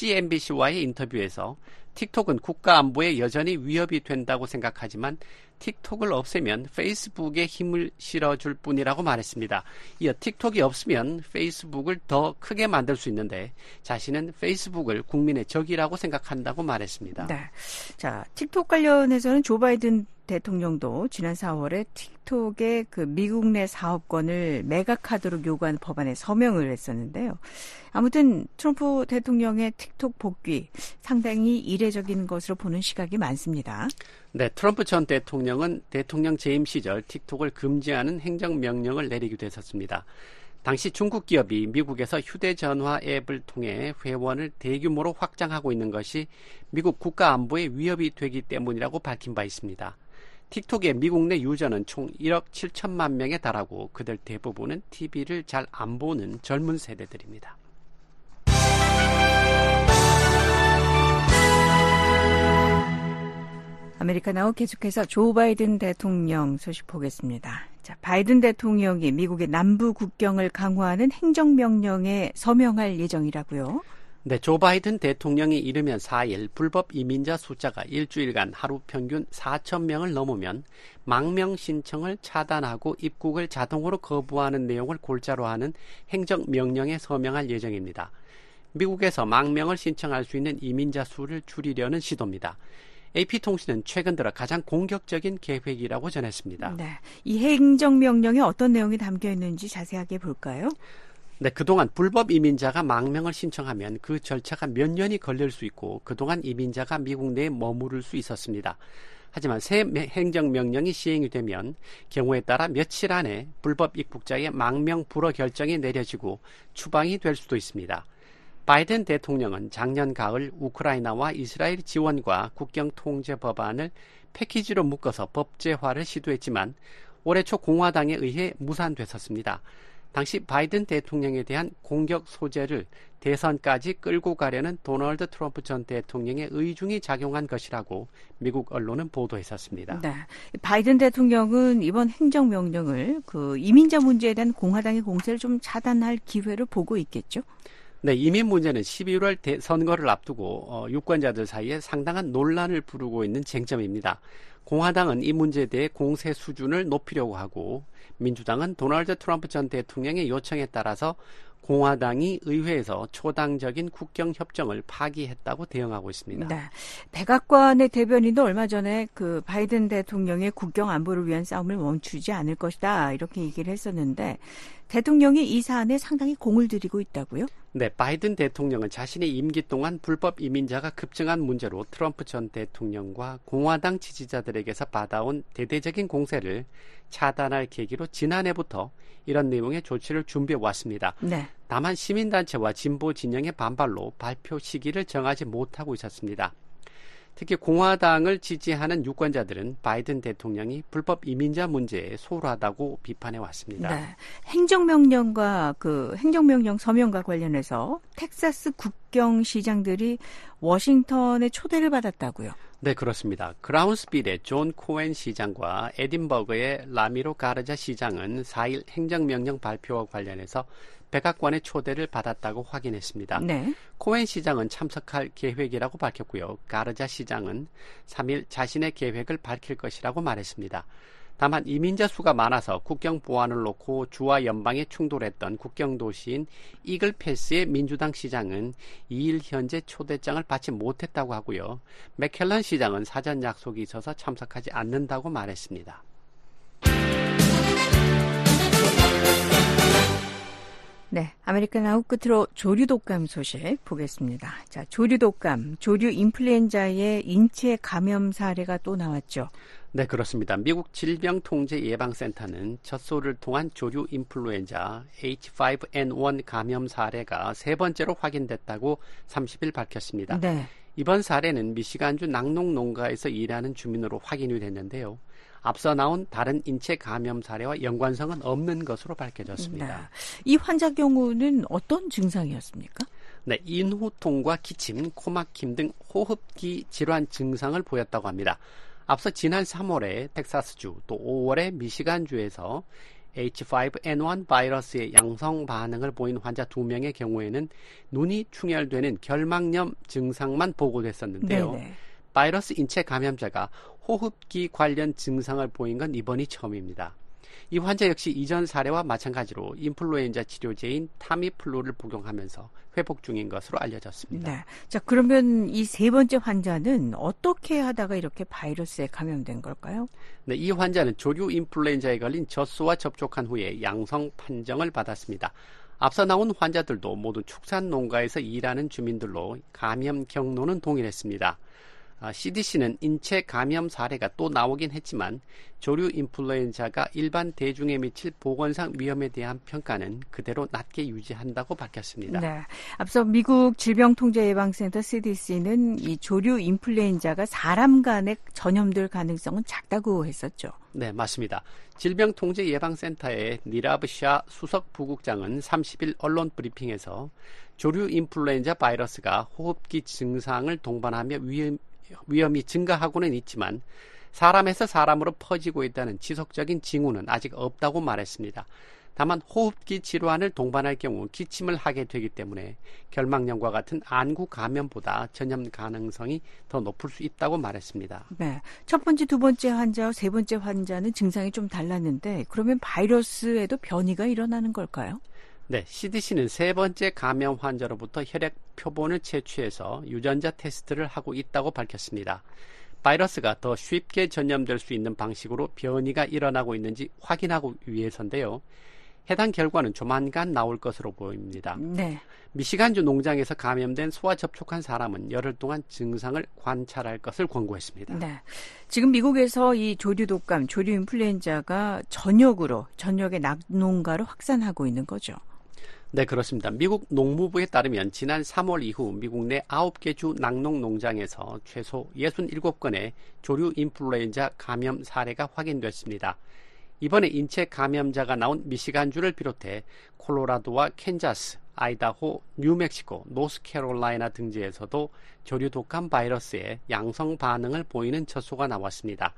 F: 씨엔비씨와의 인터뷰에서 틱톡은 국가 안보에 여전히 위협이 된다고 생각하지만 틱톡을 없애면 페이스북에 힘을 실어줄 뿐이라고 말했습니다. 이어 틱톡이 없으면 페이스북을 더 크게 만들 수 있는데 자신은 페이스북을 국민의 적이라고 생각한다고 말했습니다.
C: 네. 자, 틱톡 관련해서는 조 바이든 대통령도 지난 사월에 틱톡의 그 미국 내 사업권을 매각하도록 요구하는 법안에 서명을 했었는데요. 아무튼 트럼프 대통령의 틱톡 복귀 상당히 이례적인 것으로 보는 시각이 많습니다.
F: 네, 트럼프 전 대통령은 대통령 재임 시절 틱톡을 금지하는 행정명령을 내리기도 했었습니다. 당시 중국 기업이 미국에서 휴대전화 앱을 통해 회원을 대규모로 확장하고 있는 것이 미국 국가 안보에 위협이 되기 때문이라고 밝힌 바 있습니다. 틱톡의 미국 내 유저는 총 일억 칠천만 명에 달하고 그들 대부분은 티비를 잘 안 보는 젊은 세대들입니다.
C: 아메리카나우 계속해서 조 바이든 대통령 소식 보겠습니다. 자, 바이든 대통령이 미국의 남부 국경을 강화하는 행정명령에 서명할 예정이라고요.
F: 네, 조 바이든 대통령이 이르면 사 일 불법 이민자 숫자가 일주일간 하루 평균 사천 명을 넘으면 망명 신청을 차단하고 입국을 자동으로 거부하는 내용을 골자로 하는 행정명령에 서명할 예정입니다. 미국에서 망명을 신청할 수 있는 이민자 수를 줄이려는 시도입니다. 에이피통신은 최근 들어 가장 공격적인 계획이라고 전했습니다.
C: 네, 이 행정명령에 어떤 내용이 담겨 있는지 자세하게 볼까요?
F: 네, 그동안 불법 이민자가 망명을 신청하면 그 절차가 몇 년이 걸릴 수 있고 그동안 이민자가 미국 내에 머무를 수 있었습니다. 하지만 새 행정명령이 시행이 되면 경우에 따라 며칠 안에 불법 입국자의 망명 불허 결정이 내려지고 추방이 될 수도 있습니다. 바이든 대통령은 작년 가을 우크라이나와 이스라엘 지원과 국경 통제 법안을 패키지로 묶어서 법제화를 시도했지만 올해 초 공화당에 의해 무산됐었습니다. 당시 바이든 대통령에 대한 공격 소재를 대선까지 끌고 가려는 도널드 트럼프 전 대통령의 의중이 작용한 것이라고 미국 언론은 보도했었습니다.
C: 네, 바이든 대통령은 이번 행정명령을 그 이민자 문제에 대한 공화당의 공세를 좀 차단할 기회로 보고 있겠죠?
F: 네, 이민 문제는 십일월 대, 선거를 앞두고 어, 유권자들 사이에 상당한 논란을 부르고 있는 쟁점입니다. 공화당은 이 문제에 대해 공세 수준을 높이려고 하고 민주당은 도널드 트럼프 전 대통령의 요청에 따라서 공화당이 의회에서 초당적인 국경협정을 파기했다고 대응하고 있습니다.
C: 네. 백악관의 대변인도 얼마 전에 그 바이든 대통령의 국경 안보를 위한 싸움을 멈추지 않을 것이다 이렇게 얘기를 했었는데 대통령이 이 사안에 상당히 공을 들이고 있다고요?
F: 네, 바이든 대통령은 자신의 임기 동안 불법 이민자가 급증한 문제로 트럼프 전 대통령과 공화당 지지자들에게서 받아온 대대적인 공세를 차단할 계기로 지난해부터 이런 내용의 조치를 준비해 왔습니다.
C: 네.
F: 다만 시민단체와 진보 진영의 반발로 발표 시기를 정하지 못하고 있었습니다. 특히 공화당을 지지하는 유권자들은 바이든 대통령이 불법 이민자 문제에 소홀하다고 비판해 왔습니다.
C: 네. 행정명령과 그 행정명령 서명과 관련해서 텍사스 국경 시장들이 워싱턴의 초대를 받았다고요?
F: 네, 그렇습니다. 그라운스빌의 존 코엔 시장과 에딘버그의 라미로 가르자 시장은 사 일 행정명령 발표와 관련해서 백악관의 초대를 받았다고 확인했습니다.
C: 네.
F: 코엔 시장은 참석할 계획이라고 밝혔고요. 가르자 시장은 삼 일 자신의 계획을 밝힐 것이라고 말했습니다. 다만 이민자 수가 많아서 국경 보안을 놓고 주와 연방에 충돌했던 국경 도시인 이글 패스의 민주당 시장은 이 일 현재 초대장을 받지 못했다고 하고요. 맥켈런 시장은 사전 약속이 있어서 참석하지 않는다고 말했습니다.
C: 네, 아메리칸 아웃 끝으로 조류 독감 소식 보겠습니다. 자, 조류 독감, 조류 인플루엔자의 인체 감염 사례가 또 나왔죠.
F: 네, 그렇습니다. 미국 질병통제예방센터는 젖소를 통한 조류 인플루엔자 에이치 파이브 엔 원 감염 사례가 세 번째로 확인됐다고 삼십 일 밝혔습니다.
C: 네.
F: 이번 사례는 미시간주 낙농 농가에서 일하는 주민으로 확인이 됐는데요. 앞서 나온 다른 인체 감염 사례와 연관성은 없는 것으로 밝혀졌습니다.
C: 네. 이 환자 경우는 어떤 증상이었습니까?
F: 네, 인후통과 기침, 코막힘 등 호흡기 질환 증상을 보였다고 합니다. 앞서 지난 삼월에 텍사스주 또 오월에 미시간주에서 에이치 파이브 엔 원 바이러스의 양성 반응을 보인 환자 두 명의 경우에는 눈이 충혈되는 결막염 증상만 보고됐었는데요. 네네. 바이러스 인체 감염자가 호흡기 관련 증상을 보인 건 이번이 처음입니다. 이 환자 역시 이전 사례와 마찬가지로 인플루엔자 치료제인 타미플루를 복용하면서 회복 중인 것으로 알려졌습니다.
C: 네. 자, 그러면 이 세 번째 환자는 어떻게 하다가 이렇게 바이러스에 감염된 걸까요?
F: 네, 이 환자는 조류 인플루엔자에 걸린 젖소와 접촉한 후에 양성 판정을 받았습니다. 앞서 나온 환자들도 모두 축산 농가에서 일하는 주민들로 감염 경로는 동일했습니다. 씨디씨는 인체 감염 사례가 또 나오긴 했지만 조류 인플루엔자가 일반 대중에 미칠 보건상 위험에 대한 평가는 그대로 낮게 유지한다고 밝혔습니다.
C: 네, 앞서 미국 질병통제예방센터 씨디씨는 이 조류 인플루엔자가 사람 간에 전염될 가능성은 작다고 했었죠.
F: 네, 맞습니다. 질병통제예방센터의 니라브 샤 수석 부국장은 삼십 일 언론 브리핑에서 조류 인플루엔자 바이러스가 호흡기 증상을 동반하며 위험 위험이 증가하고는 있지만 사람에서 사람으로 퍼지고 있다는 지속적인 징후는 아직 없다고 말했습니다. 다만 호흡기 질환을 동반할 경우 기침을 하게 되기 때문에 결막염과 같은 안구 감염보다 전염 가능성이 더 높을 수 있다고 말했습니다.
C: 네, 첫 번째, 두 번째 환자와 세 번째 환자는 증상이 좀 달랐는데 그러면 바이러스에도 변이가 일어나는 걸까요?
F: 네, 씨디씨는 세 번째 감염 환자로부터 혈액 표본을 채취해서 유전자 테스트를 하고 있다고 밝혔습니다. 바이러스가 더 쉽게 전염될 수 있는 방식으로 변이가 일어나고 있는지 확인하기 위해서인데요. 해당 결과는 조만간 나올 것으로 보입니다.
C: 네.
F: 미시간주 농장에서 감염된 소와 접촉한 사람은 열흘 동안 증상을 관찰할 것을 권고했습니다.
C: 네. 지금 미국에서 이 조류 독감, 조류 인플루엔자가 전역으로, 전역의 낙농가로 확산하고 있는 거죠.
F: 네, 그렇습니다. 미국 농무부에 따르면 지난 삼월 이후 미국 내 아홉 개 주 낙농 농장에서 최소 육십칠 건의 조류 인플루엔자 감염 사례가 확인됐습니다. 이번에 인체 감염자가 나온 미시간주를 비롯해 콜로라도와 캔자스, 아이다호, 뉴멕시코, 노스캐롤라이나 등지에서도 조류 독감 바이러스의 양성 반응을 보이는 젖소가 나왔습니다.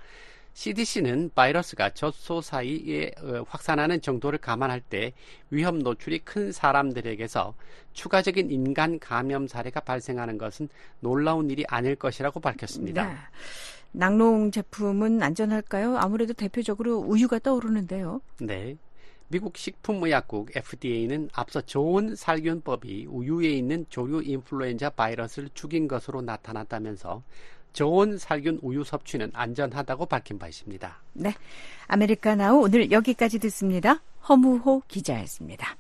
F: 씨디씨는 바이러스가 젖소 사이에 확산하는 정도를 감안할 때 위험 노출이 큰 사람들에게서 추가적인 인간 감염 사례가 발생하는 것은 놀라운 일이 아닐 것이라고 밝혔습니다.
C: 네. 낙농 제품은 안전할까요? 아무래도 대표적으로 우유가 떠오르는데요.
F: 네. 미국 식품의약국 에프디에이는 앞서 좋은 살균법이 우유에 있는 조류 인플루엔자 바이러스를 죽인 것으로 나타났다면서 좋은 살균 우유 섭취는 안전하다고 밝힌 바 있습니다.
C: 네, 아메리카나우 오늘 여기까지 듣습니다. 허무호 기자였습니다.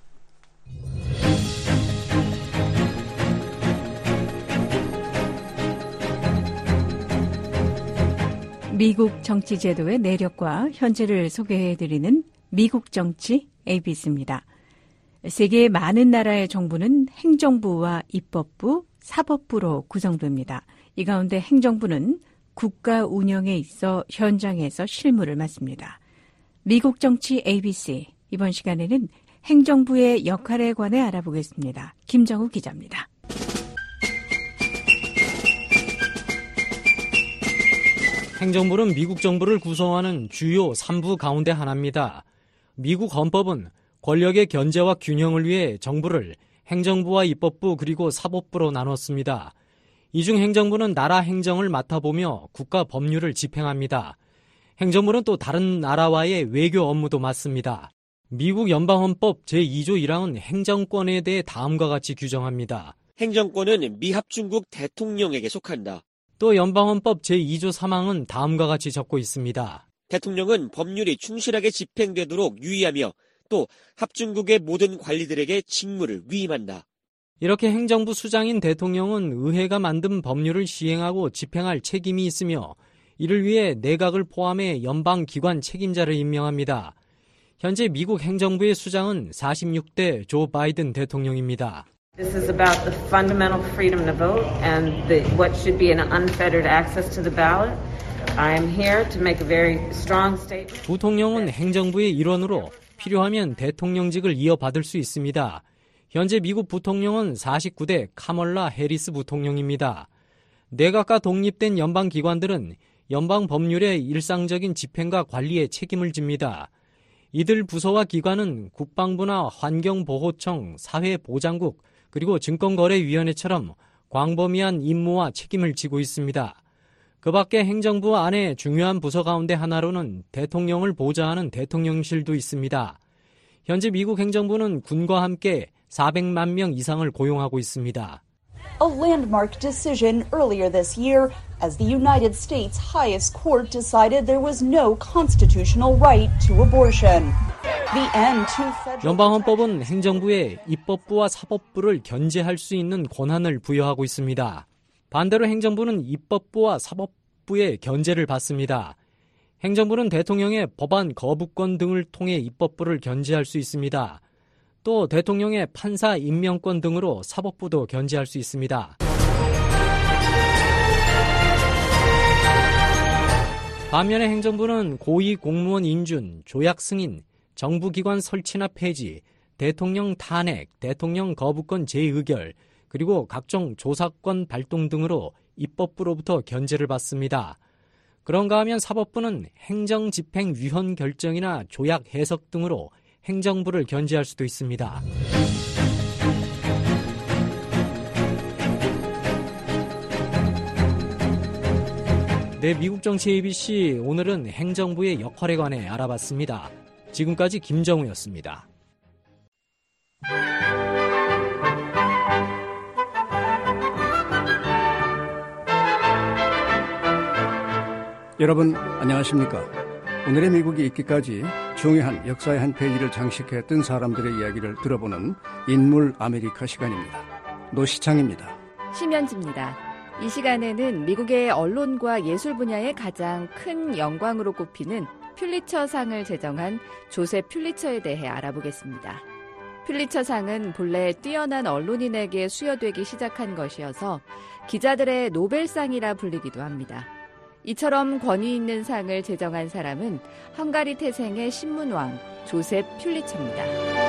C: 미국 정치 제도의 내력과 현재를 소개해드리는 미국 정치 에이비씨입니다. 세계의 많은 나라의 정부는 행정부와 입법부, 사법부로 구성됩니다. 이 가운데 행정부는 국가 운영에 있어 현장에서 실무를 맡습니다. 미국 정치 에이비씨, 이번 시간에는 행정부의 역할에 관해 알아보겠습니다. 김정우 기자입니다.
D: 행정부는 미국 정부를 구성하는 주요 삼 부 가운데 하나입니다. 미국 헌법은 권력의 견제와 균형을 위해 정부를 행정부와 입법부 그리고 사법부로 나눴습니다. 이 중 행정부는 나라 행정을 맡아보며 국가 법률을 집행합니다. 행정부는 또 다른 나라와의 외교 업무도 맡습니다. 미국 연방헌법 제이 조 일 항은 행정권에 대해 다음과 같이 규정합니다.
G: 행정권은 미합중국 대통령에게 속한다.
D: 또 연방헌법 제이 조 삼 항은 다음과 같이 적고 있습니다.
G: 대통령은 법률이 충실하게 집행되도록 유의하며 또 합중국의 모든 관리들에게 직무를 위임한다.
D: 이렇게 행정부 수장인 대통령은 의회가 만든 법률을 시행하고 집행할 책임이 있으며 이를 위해 내각을 포함해 연방기관 책임자를 임명합니다. 현재 미국 행정부의 수장은 사십육 대 조 바이든 대통령입니다.
H: This is about the fundamental freedom to vote and the, what should be an unfettered access to the ballot. I am here to make a very strong statement.
D: 부통령은 행정부의 일원으로 필요하면 대통령직을 이어받을 수 있습니다. 현재 미국 부통령은 사십구 대 카멀라 해리스 부통령입니다. 내각과 독립된 연방기관들은 연방 법률의 일상적인 집행과 관리에 책임을 집니다. 이들 부서와 기관은 국방부나 환경보호청, 사회보장국, 그리고 증권거래위원회처럼 광범위한 임무와 책임을 지고 있습니다. 그 밖에 행정부 안에 중요한 부서 가운데 하나로는 대통령을 보좌하는 대통령실도 있습니다. 현재 미국 행정부는 군과 함께 사백만 명 이상을 고용하고 있습니다.
I: A landmark decision earlier this year as the United States highest court decided there was no constitutional right to abortion. The end to federal
D: 연방헌법은 행정부에 입법부와 사법부를 견제할 수 있는 권한을 부여하고 있습니다. 반대로 행정부는 입법부와 사법부의 견제를 받습니다. 행정부는 대통령의 법안 거부권 등을 통해 입법부를 견제할 수 있습니다. 또 대통령의 판사 임명권 등으로 사법부도 견제할 수 있습니다. 반면에 행정부는 고위 공무원 인준, 조약 승인, 정부기관 설치나 폐지, 대통령 탄핵, 대통령 거부권 재의결, 그리고 각종 조사권 발동 등으로 입법부로부터 견제를 받습니다. 그런가 하면 사법부는 행정집행위헌 결정이나 조약 해석 등으로 행정부를 견제할 수도 있습니다. 네, 미국 정치 에이비씨 오늘은 행정부의 역할에 관해 알아봤습니다. 지금까지 김정우였습니다.
J: 여러분 안녕하십니까? 오늘의 미국이 있기까지 중요한 역사의 한 페이지를 장식했던 사람들의 이야기를 들어보는 인물 아메리카 시간입니다. 노시창입니다.
K: 심연지입니다. 이 시간에는 미국의 언론과 예술 분야의 가장 큰 영광으로 꼽히는 퓰리처상을 제정한 조셉 퓰리처에 대해 알아보겠습니다. 퓰리처상은 본래 뛰어난 언론인에게 수여되기 시작한 것이어서 기자들의 노벨상이라 불리기도 합니다. 이처럼 권위 있는 상을 제정한 사람은 헝가리 태생의 신문왕 조셉 퓰리처입니다.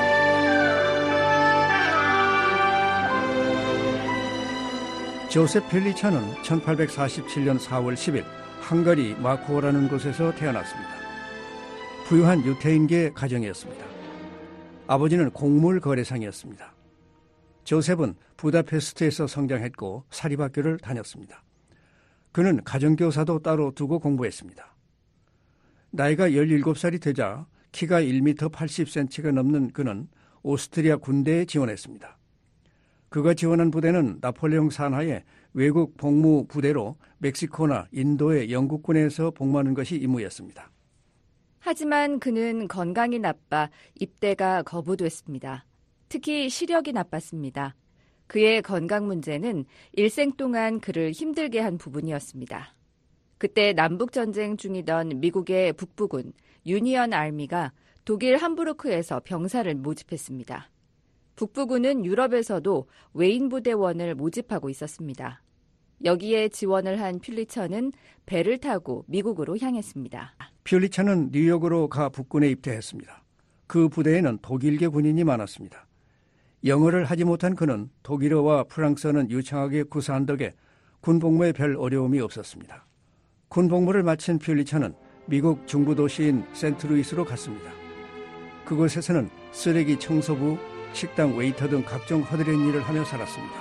J: 조셉 퓰리처는 천팔백사십칠 년 사월 십일 헝가리 마코라는 곳에서 태어났습니다. 부유한 유태인계 가정이었습니다. 아버지는 곡물 거래상이었습니다. 조셉은 부다페스트에서 성장했고 사립학교를 다녔습니다. 그는 가정교사도 따로 두고 공부했습니다. 나이가 열일곱 살이 되자 키가 일 미터 팔십 센티미터가 넘는 그는 오스트리아 군대에 지원했습니다. 그가 지원한 부대는 나폴레옹 산하의 외국 복무 부대로 멕시코나 인도의 영국군에서 복무하는 것이 임무였습니다.
K: 하지만 그는 건강이 나빠 입대가 거부됐습니다. 특히 시력이 나빴습니다. 그의 건강 문제는 일생 동안 그를 힘들게 한 부분이었습니다. 그때 남북전쟁 중이던 미국의 북부군 유니언 아미가 독일 함부르크에서 병사를 모집했습니다. 북부군은 유럽에서도 외인부대원을 모집하고 있었습니다. 여기에 지원을 한 퓰리처는 배를 타고 미국으로 향했습니다.
J: 퓰리처는 뉴욕으로 가 북군에 입대했습니다. 그 부대에는 독일계 군인이 많았습니다. 영어를 하지 못한 그는 독일어와 프랑스어는 유창하게 구사한 덕에 군복무에 별 어려움이 없었습니다. 군복무를 마친 퓰리처는 미국 중부도시인 센트루이스로 갔습니다. 그곳에서는 쓰레기 청소부, 식당 웨이터 등 각종 허드렛 일을 하며 살았습니다.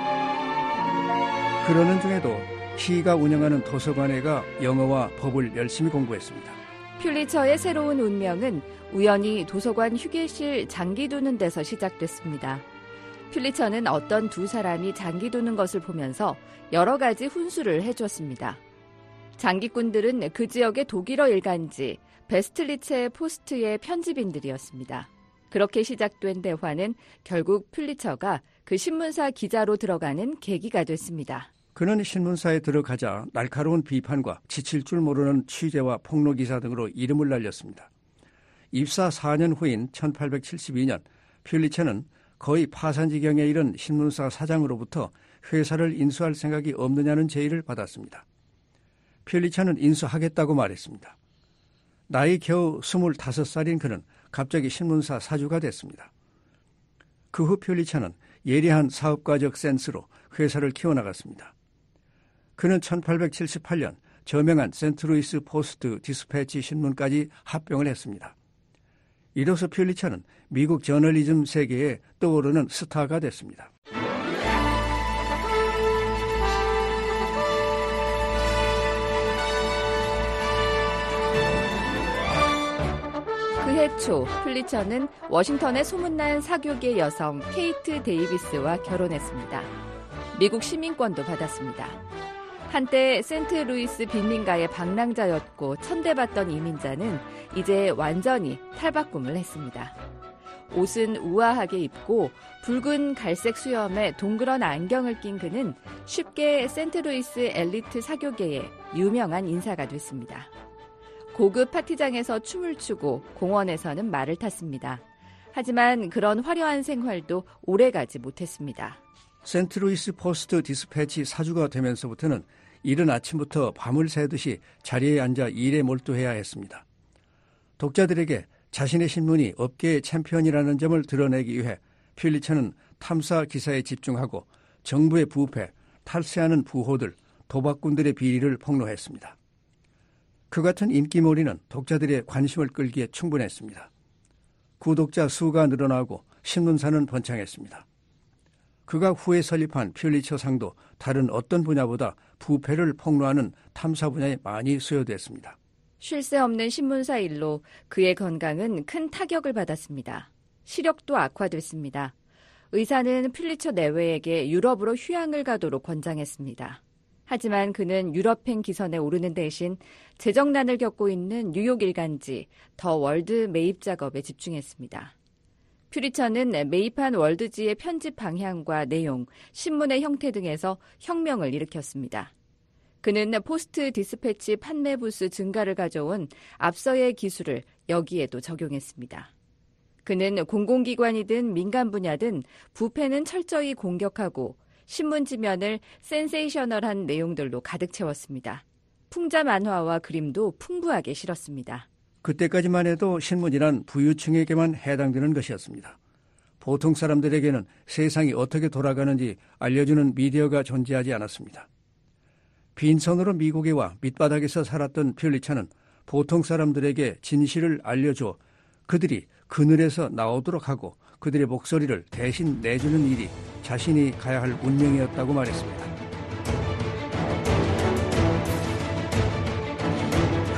J: 그러는 중에도 시가 운영하는 도서관에가 영어와 법을 열심히 공부했습니다.
K: 퓰리처의 새로운 운명은 우연히 도서관 휴게실 장기 두는 데서 시작됐습니다. 퓰리처는 어떤 두 사람이 장기 두는 것을 보면서 여러 가지 훈수를 해줬습니다. 장기꾼들은 그 지역의 독일어 일간지 베스틀리체 포스트의 편집인들이었습니다. 그렇게 시작된 대화는 결국 퓰리처가 그 신문사 기자로 들어가는 계기가 됐습니다.
J: 그는 신문사에 들어가자 날카로운 비판과 지칠 줄 모르는 취재와 폭로 기사 등으로 이름을 날렸습니다. 입사 사 년 후인 천팔백칠십이 년 퓰리처는 거의 파산 지경에 이른 신문사 사장으로부터 회사를 인수할 생각이 없느냐는 제의를 받았습니다. 퓰리처는 인수하겠다고 말했습니다. 나이 겨우 스물다섯 살인 그는 갑자기 신문사 사주가 됐습니다. 그 후 퓰리처는 예리한 사업가적 센스로 회사를 키워나갔습니다. 그는 천팔백칠십팔 년 저명한 센트루이스 포스트 디스패치 신문까지 합병을 했습니다. 이로써 퓰리처는 미국 저널리즘 세계에 떠오르는 스타가 됐습니다.
K: 그해 초 퓰리처는 워싱턴의 소문난 사교계 여성 케이트 데이비스와 결혼했습니다. 미국 시민권도 받았습니다. 한때 센트루이스 빈민가의 방랑자였고 천대받던 이민자는 이제 완전히 탈바꿈을 했습니다. 옷은 우아하게 입고 붉은 갈색 수염에 동그란 안경을 낀 그는 쉽게 센트루이스 엘리트 사교계의 유명한 인사가 됐습니다. 고급 파티장에서 춤을 추고 공원에서는 말을 탔습니다. 하지만 그런 화려한 생활도 오래가지 못했습니다.
J: 센트루이스 포스트 디스패치 사주가 되면서부터는 이른 아침부터 밤을 새듯이 자리에 앉아 일에 몰두해야 했습니다. 독자들에게 자신의 신문이 업계의 챔피언이라는 점을 드러내기 위해 퓰리처는 탐사 기사에 집중하고 정부의 부패, 탈세하는 부호들, 도박꾼들의 비리를 폭로했습니다. 그 같은 인기몰이는 독자들의 관심을 끌기에 충분했습니다. 구독자 수가 늘어나고 신문사는 번창했습니다. 그가 후에 설립한 퓰리처 상도 다른 어떤 분야보다 부패를 폭로하는 탐사 분야에 많이 수여됐습니다.
K: 쉴 새 없는 신문사 일로 그의 건강은 큰 타격을 받았습니다. 시력도 악화됐습니다. 의사는 퓰리처 내외에게 유럽으로 휴양을 가도록 권장했습니다. 하지만 그는 유럽행 기선에 오르는 대신 재정난을 겪고 있는 뉴욕 일간지 더 월드 매입 작업에 집중했습니다. 퓰리처는 매입한 월드지의 편집 방향과 내용, 신문의 형태 등에서 혁명을 일으켰습니다. 그는 포스트 디스패치 판매 부수 증가를 가져온 앞서의 기술을 여기에도 적용했습니다. 그는 공공기관이든 민간 분야든 부패는 철저히 공격하고 신문 지면을 센세이셔널한 내용들로 가득 채웠습니다. 풍자 만화와 그림도 풍부하게 실었습니다.
J: 그때까지만 해도 신문이란 부유층에게만 해당되는 것이었습니다. 보통 사람들에게는 세상이 어떻게 돌아가는지 알려주는 미디어가 존재하지 않았습니다. 빈손으로 미국에 와 밑바닥에서 살았던 퓰리처는 보통 사람들에게 진실을 알려줘 그들이 그늘에서 나오도록 하고 그들의 목소리를 대신 내주는 일이 자신이 가야 할 운명이었다고 말했습니다.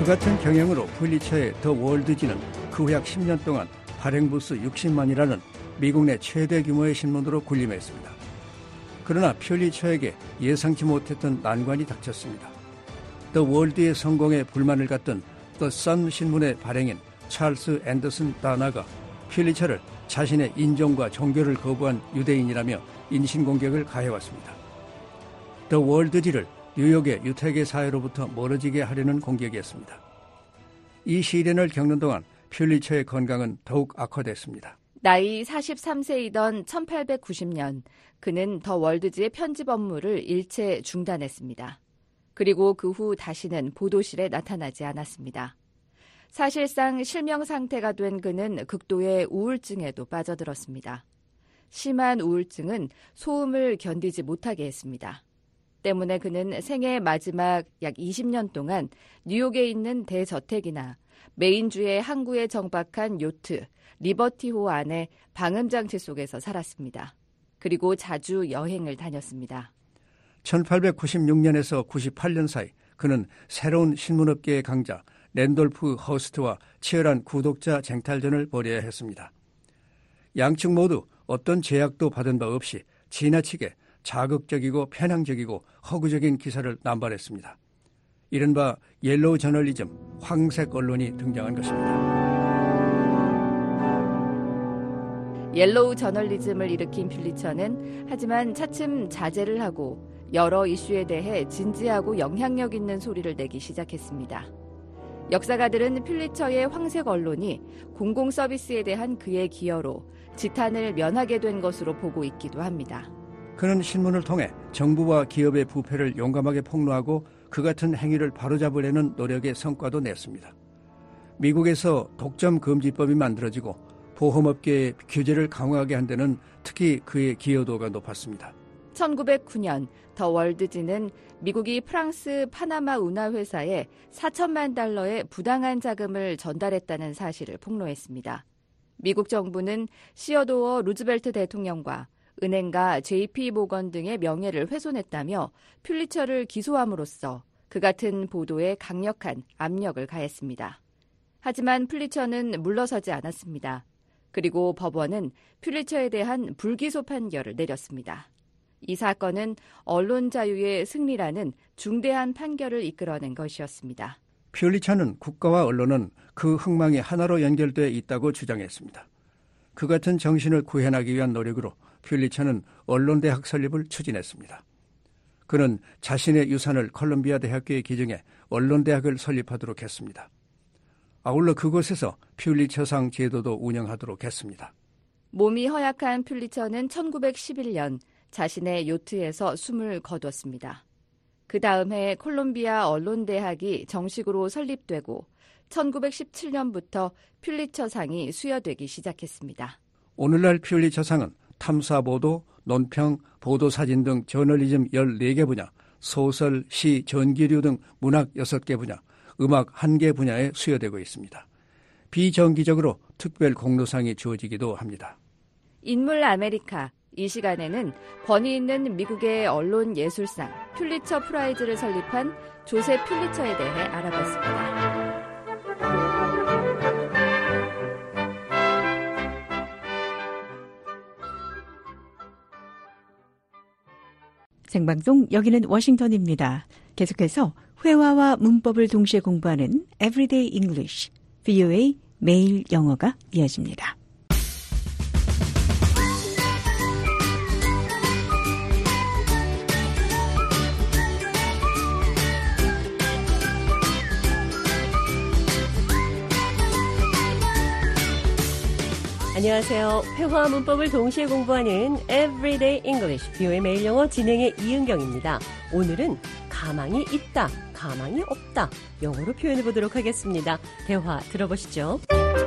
J: 같은 경영으로 퓰리처의 더 월드지는 그 약 십 년 동안 발행 부수 육십만이라는 미국 내 최대 규모의 신문으로 군림했습니다. 그러나 퓰리처에게 예상치 못했던 난관이 닥쳤습니다. 더 월드의 성공에 불만을 갖던 더 선 신문의 발행인 찰스 앤더슨 다나가 퓰리처를 자신의 인종과 종교를 거부한 유대인이라며 인신공격을 가해왔습니다. 더 월드지를 뉴욕의 유태계 사회로부터 멀어지게 하려는 공격이었습니다. 이 시련을 겪는 동안 퓰리처의 건강은 더욱 악화됐습니다.
K: 나이 사십삼 세이던 천팔백구십 년 그는 더 월드지의 편집 업무를 일체 중단했습니다. 그리고 그 후 다시는 보도실에 나타나지 않았습니다. 사실상 실명 상태가 된 그는 극도의 우울증에도 빠져들었습니다. 심한 우울증은 소음을 견디지 못하게 했습니다. 때문에 그는 생애 마지막 약 이십 년 동안 뉴욕에 있는 대저택이나 메인주의 항구에 정박한 요트 리버티호 안에 방음장치 속에서 살았습니다. 그리고 자주 여행을 다녔습니다.
J: 천팔백구십육 년에서 구십팔 년 사이 그는 새로운 신문업계의 강자 랜돌프 허스트와 치열한 구독자 쟁탈전을 벌여야 했습니다. 양측 모두 어떤 제약도 받은 바 없이 지나치게 자극적이고 편향적이고 허구적인 기사를 남발했습니다. 이른바 옐로우 저널리즘, 황색 언론이 등장한 것입니다.
K: 옐로우 저널리즘을 일으킨 퓰리처는 하지만 차츰 자제를 하고 여러 이슈에 대해 진지하고 영향력 있는 소리를 내기 시작했습니다. 역사가들은 퓰리처의 황색 언론이 공공 서비스에 대한 그의 기여로 지탄을 면하게 된 것으로 보고 있기도 합니다.
J: 그는 신문을 통해 정부와 기업의 부패를 용감하게 폭로하고 그 같은 행위를 바로잡으려는 노력의 성과도 냈습니다. 미국에서 독점 금지법이 만들어지고 보험업계의 규제를 강화하게 한 데는 특히 그의 기여도가 높았습니다.
K: 천구백구 년 더 월드지는 미국이 프랑스 파나마 운하회사에 사천만 달러의 부당한 자금을 전달했다는 사실을 폭로했습니다. 미국 정부는 시어도어 루즈벨트 대통령과 은행가 제이피 모건 등의 명예를 훼손했다며 퓰리처를 기소함으로써 그 같은 보도에 강력한 압력을 가했습니다. 하지만 퓰리처는 물러서지 않았습니다. 그리고 법원은 퓰리처에 대한 불기소 판결을 내렸습니다. 이 사건은 언론 자유의 승리라는 중대한 판결을 이끌어낸 것이었습니다.
J: 퓰리처는 국가와 언론은 그 흥망이 하나로 연결되어 있다고 주장했습니다. 그 같은 정신을 구현하기 위한 노력으로 퓰리처는 언론대학 설립을 추진했습니다. 그는 자신의 유산을 컬럼비아 대학교에 기증해 언론대학을 설립하도록 했습니다. 아울러 그곳에서 퓰리처상 제도도 운영하도록 했습니다.
K: 몸이 허약한 퓰리처는 천구백십일 년 자신의 요트에서 숨을 거뒀습니다. 그 다음 해 콜롬비아 언론대학이 정식으로 설립되고 천구백십칠 년부터 퓰리처상이 수여되기 시작했습니다.
J: 오늘날 퓰리처상은 탐사보도, 논평, 보도사진 등 저널리즘 열네 개 분야, 소설, 시, 전기류 등 문학 여섯 개 분야, 음악 한 개 분야에 수여되고 있습니다. 비정기적으로 특별 공로상이 주어지기도 합니다.
K: 인물 아메리카. 이 시간에는 권위 있는 미국의 언론 예술상 퓰리처 프라이즈를 설립한 조셉 퓰리처에 대해 알아봤습니다.
C: 생방송 여기는 워싱턴입니다. 계속해서 회화와 문법을 동시에 공부하는 Everyday English, 브이오에이 매일 영어가 이어집니다.
L: 안녕하세요. 회화와 문법을 동시에 공부하는 Everyday English, 브이오에이 매일 영어 진행의 이은경입니다. 오늘은 가망이 있다, 가망이 없다, 영어로 표현해 보도록 하겠습니다. 대화 들어보시죠.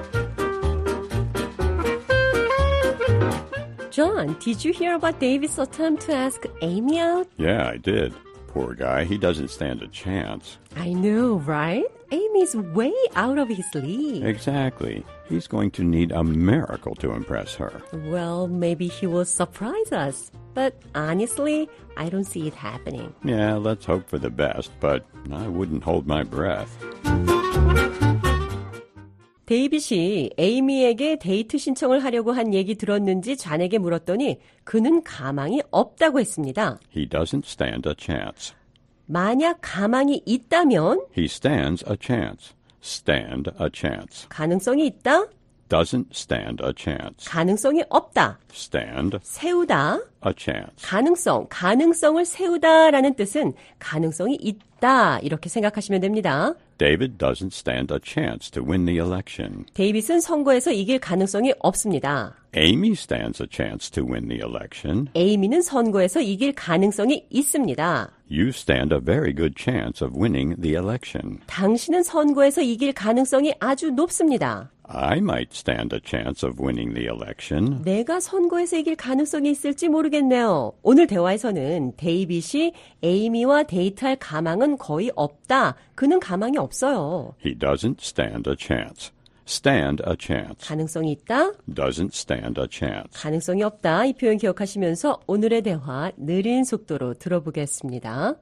L: John, did you hear about David's attempt to ask Amy out?
M: Yeah, I did. Poor guy, he doesn't stand a chance.
L: I know, right? Amy's way out of his league.
M: Exactly. He's going to need a miracle to impress her.
L: Well, maybe he will surprise us. But honestly, I don't see it happening.
M: Yeah, let's hope for the best, but I wouldn't hold my breath.
L: 데이빗이 에이미에게 데이트 신청을 하려고 한 얘기 들었는지 잔에게 물었더니 그는 가망이 없다고 했습니다.
M: He doesn't stand a chance.
L: 만약 가망이 있다면
M: He stands a chance. Stand a chance.
L: 가능성이 있다?
M: Doesn't stand a chance.
L: 가능성이 없다.
M: Stand
L: 세우다.
M: a chance.
L: 가능성, 가능성을 세우다라는 뜻은 가능성이 있다 이렇게 생각하시면 됩니다.
M: David doesn't stand a chance to win the election.
L: 데이빗은 선거에서 이길 가능성이 없습니다.
M: Amy stands a chance to win the election.
L: 에이미는 선거에서 이길 가능성이 있습니다.
M: You stand a very good chance of winning the election.
L: 당신은 선거에서 이길 가능성이 아주 높습니다.
M: I might stand a chance of winning the election.
L: 내가 선거에서 이길 가능성이 있을지 모르겠네요. 오늘 대화에서는 데이빗이 에이미와 데이트할 가망은 거의 없다. 그는 가망이 없어요.
M: He doesn't stand a chance. Stand a chance.
L: 가능성이 있다.
M: Doesn't stand a chance.
L: 가능성이 없다. 이 표현 기억하시면서 오늘의 대화 느린 속도로 들어보겠습니다.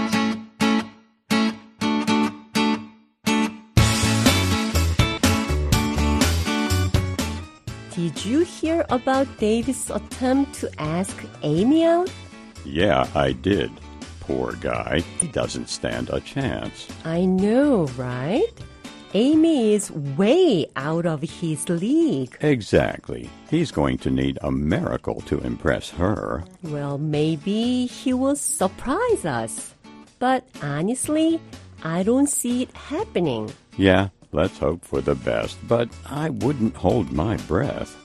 L: Did you hear about David's attempt to ask Amy out?
M: Yeah, I did. Poor guy. He doesn't stand a chance.
L: I know, right? Amy is way out of his league.
M: Exactly. He's going to need a miracle to impress her.
L: Well, maybe he will surprise us. But honestly, I don't see it happening.
M: Yeah, let's hope for the best, but I wouldn't hold my breath.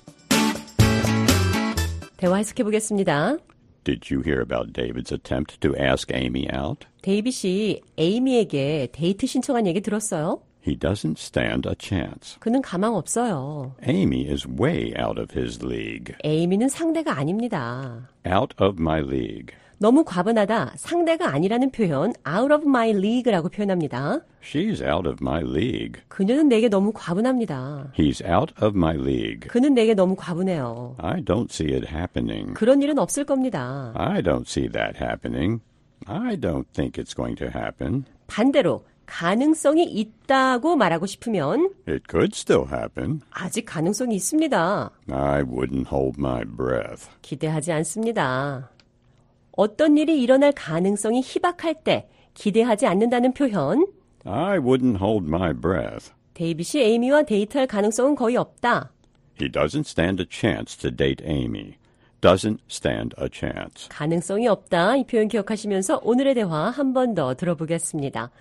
L: 대화 해석해 보겠습니다.
M: Did you hear about David's attempt to ask Amy out?
L: 데이빗이 에이미에게 데이트 신청한 얘기 들었어요?
M: He doesn't stand a chance.
L: 그는 가망 없어요.
M: Amy is way out of his league.
L: 에이미는 상대가 아닙니다.
M: Out of my league.
L: 너무 과분하다, 상대가 아니라는 표현 out of my league라고 표현합니다.
M: She's out of my league.
L: 그녀는 내게 너무 과분합니다.
M: He's out of my league.
L: 그는 내게 너무 과분해요.
M: I don't see it happening.
L: 그런 일은 없을 겁니다.
M: I don't see that happening. I don't think it's going to happen.
L: 반대로 가능성이 있다고 말하고 싶으면
M: It could still happen.
L: 아직 가능성이 있습니다.
M: I wouldn't hold my breath.
L: 기대하지 않습니다. 어떤 일이 일어날 가능성이 희박할 때 기대하지 않는다는 표현
M: I wouldn't hold my breath.
L: 데이빗이 에이미와 데이트할 가능성은 거의 없다.
M: He doesn't stand a chance to date Amy. Doesn't stand a chance.
L: 가능성이 없다. 이 표현 기억하시면서 오늘의 대화 한 번 더 들어보겠습니다.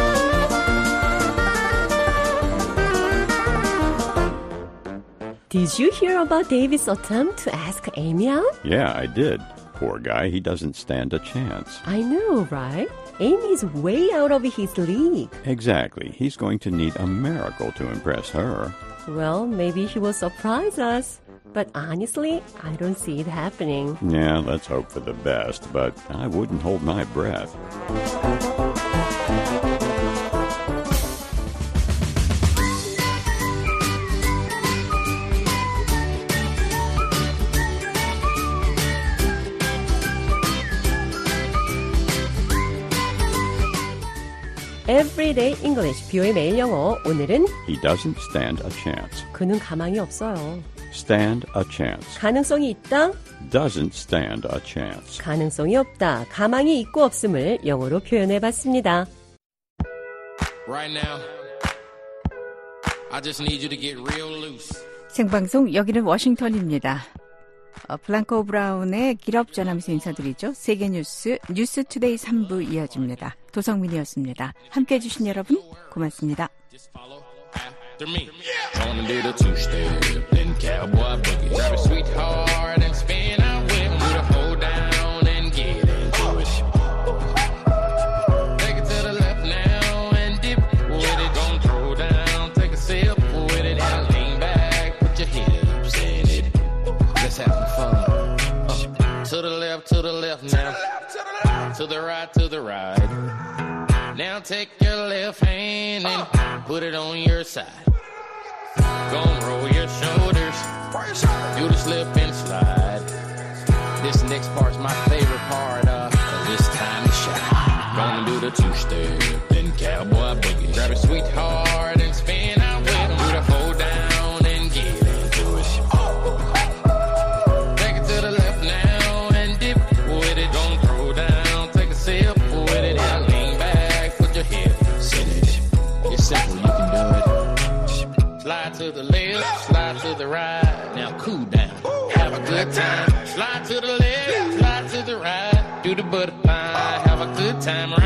L: Did you hear about David's attempt to ask Amy out?
M: Yeah, I did. Poor guy, he doesn't stand a chance.
L: I know, right? Amy is way out of his league.
M: Exactly. He's going to need a miracle to impress her.
L: Well, maybe he will surprise us. But honestly, I don't see it happening.
M: Yeah, let's hope for the best, but I wouldn't hold my breath.
L: Everyday English, 비오의 매일 영어. 오늘은
M: He doesn't stand a chance.
L: 그는 가망이 없어요.
M: Stand a chance.
L: 가능성이 있다.
M: Doesn't stand a chance.
L: 가능성이 없다. 가망이 있고 없음을 영어로 표현해봤습니다.
N: Right now, I just need you to get real loose.
C: 생방송 여기는 워싱턴입니다. 어, 블랑코 브라운의 길업 전하면서 인사드리죠. 세계뉴스 뉴스투데이 삼 부 이어집니다. 도성민이었습니다. 함께해 주신 여러분 고맙습니다.
N: After me, gonna do the two-step, then cowboy boogie. Grab a sweetheart and spin out with me. Do the hold down and get into it. Take it to the left now and dip with it. Gonna throw down, take a sip with it, and lean back, put your hips in it. Let's have some fun. Uh, to the left, to the left now. To the right, to the right. Now take your left hand and put it on your side. Gonna roll your shoulders, do the slip and slide. This next part's my favorite part of this time to shine. Gonna do the two-step, then cowboy boogie. Grab a sweetheart and cutie but a pie. Have a good time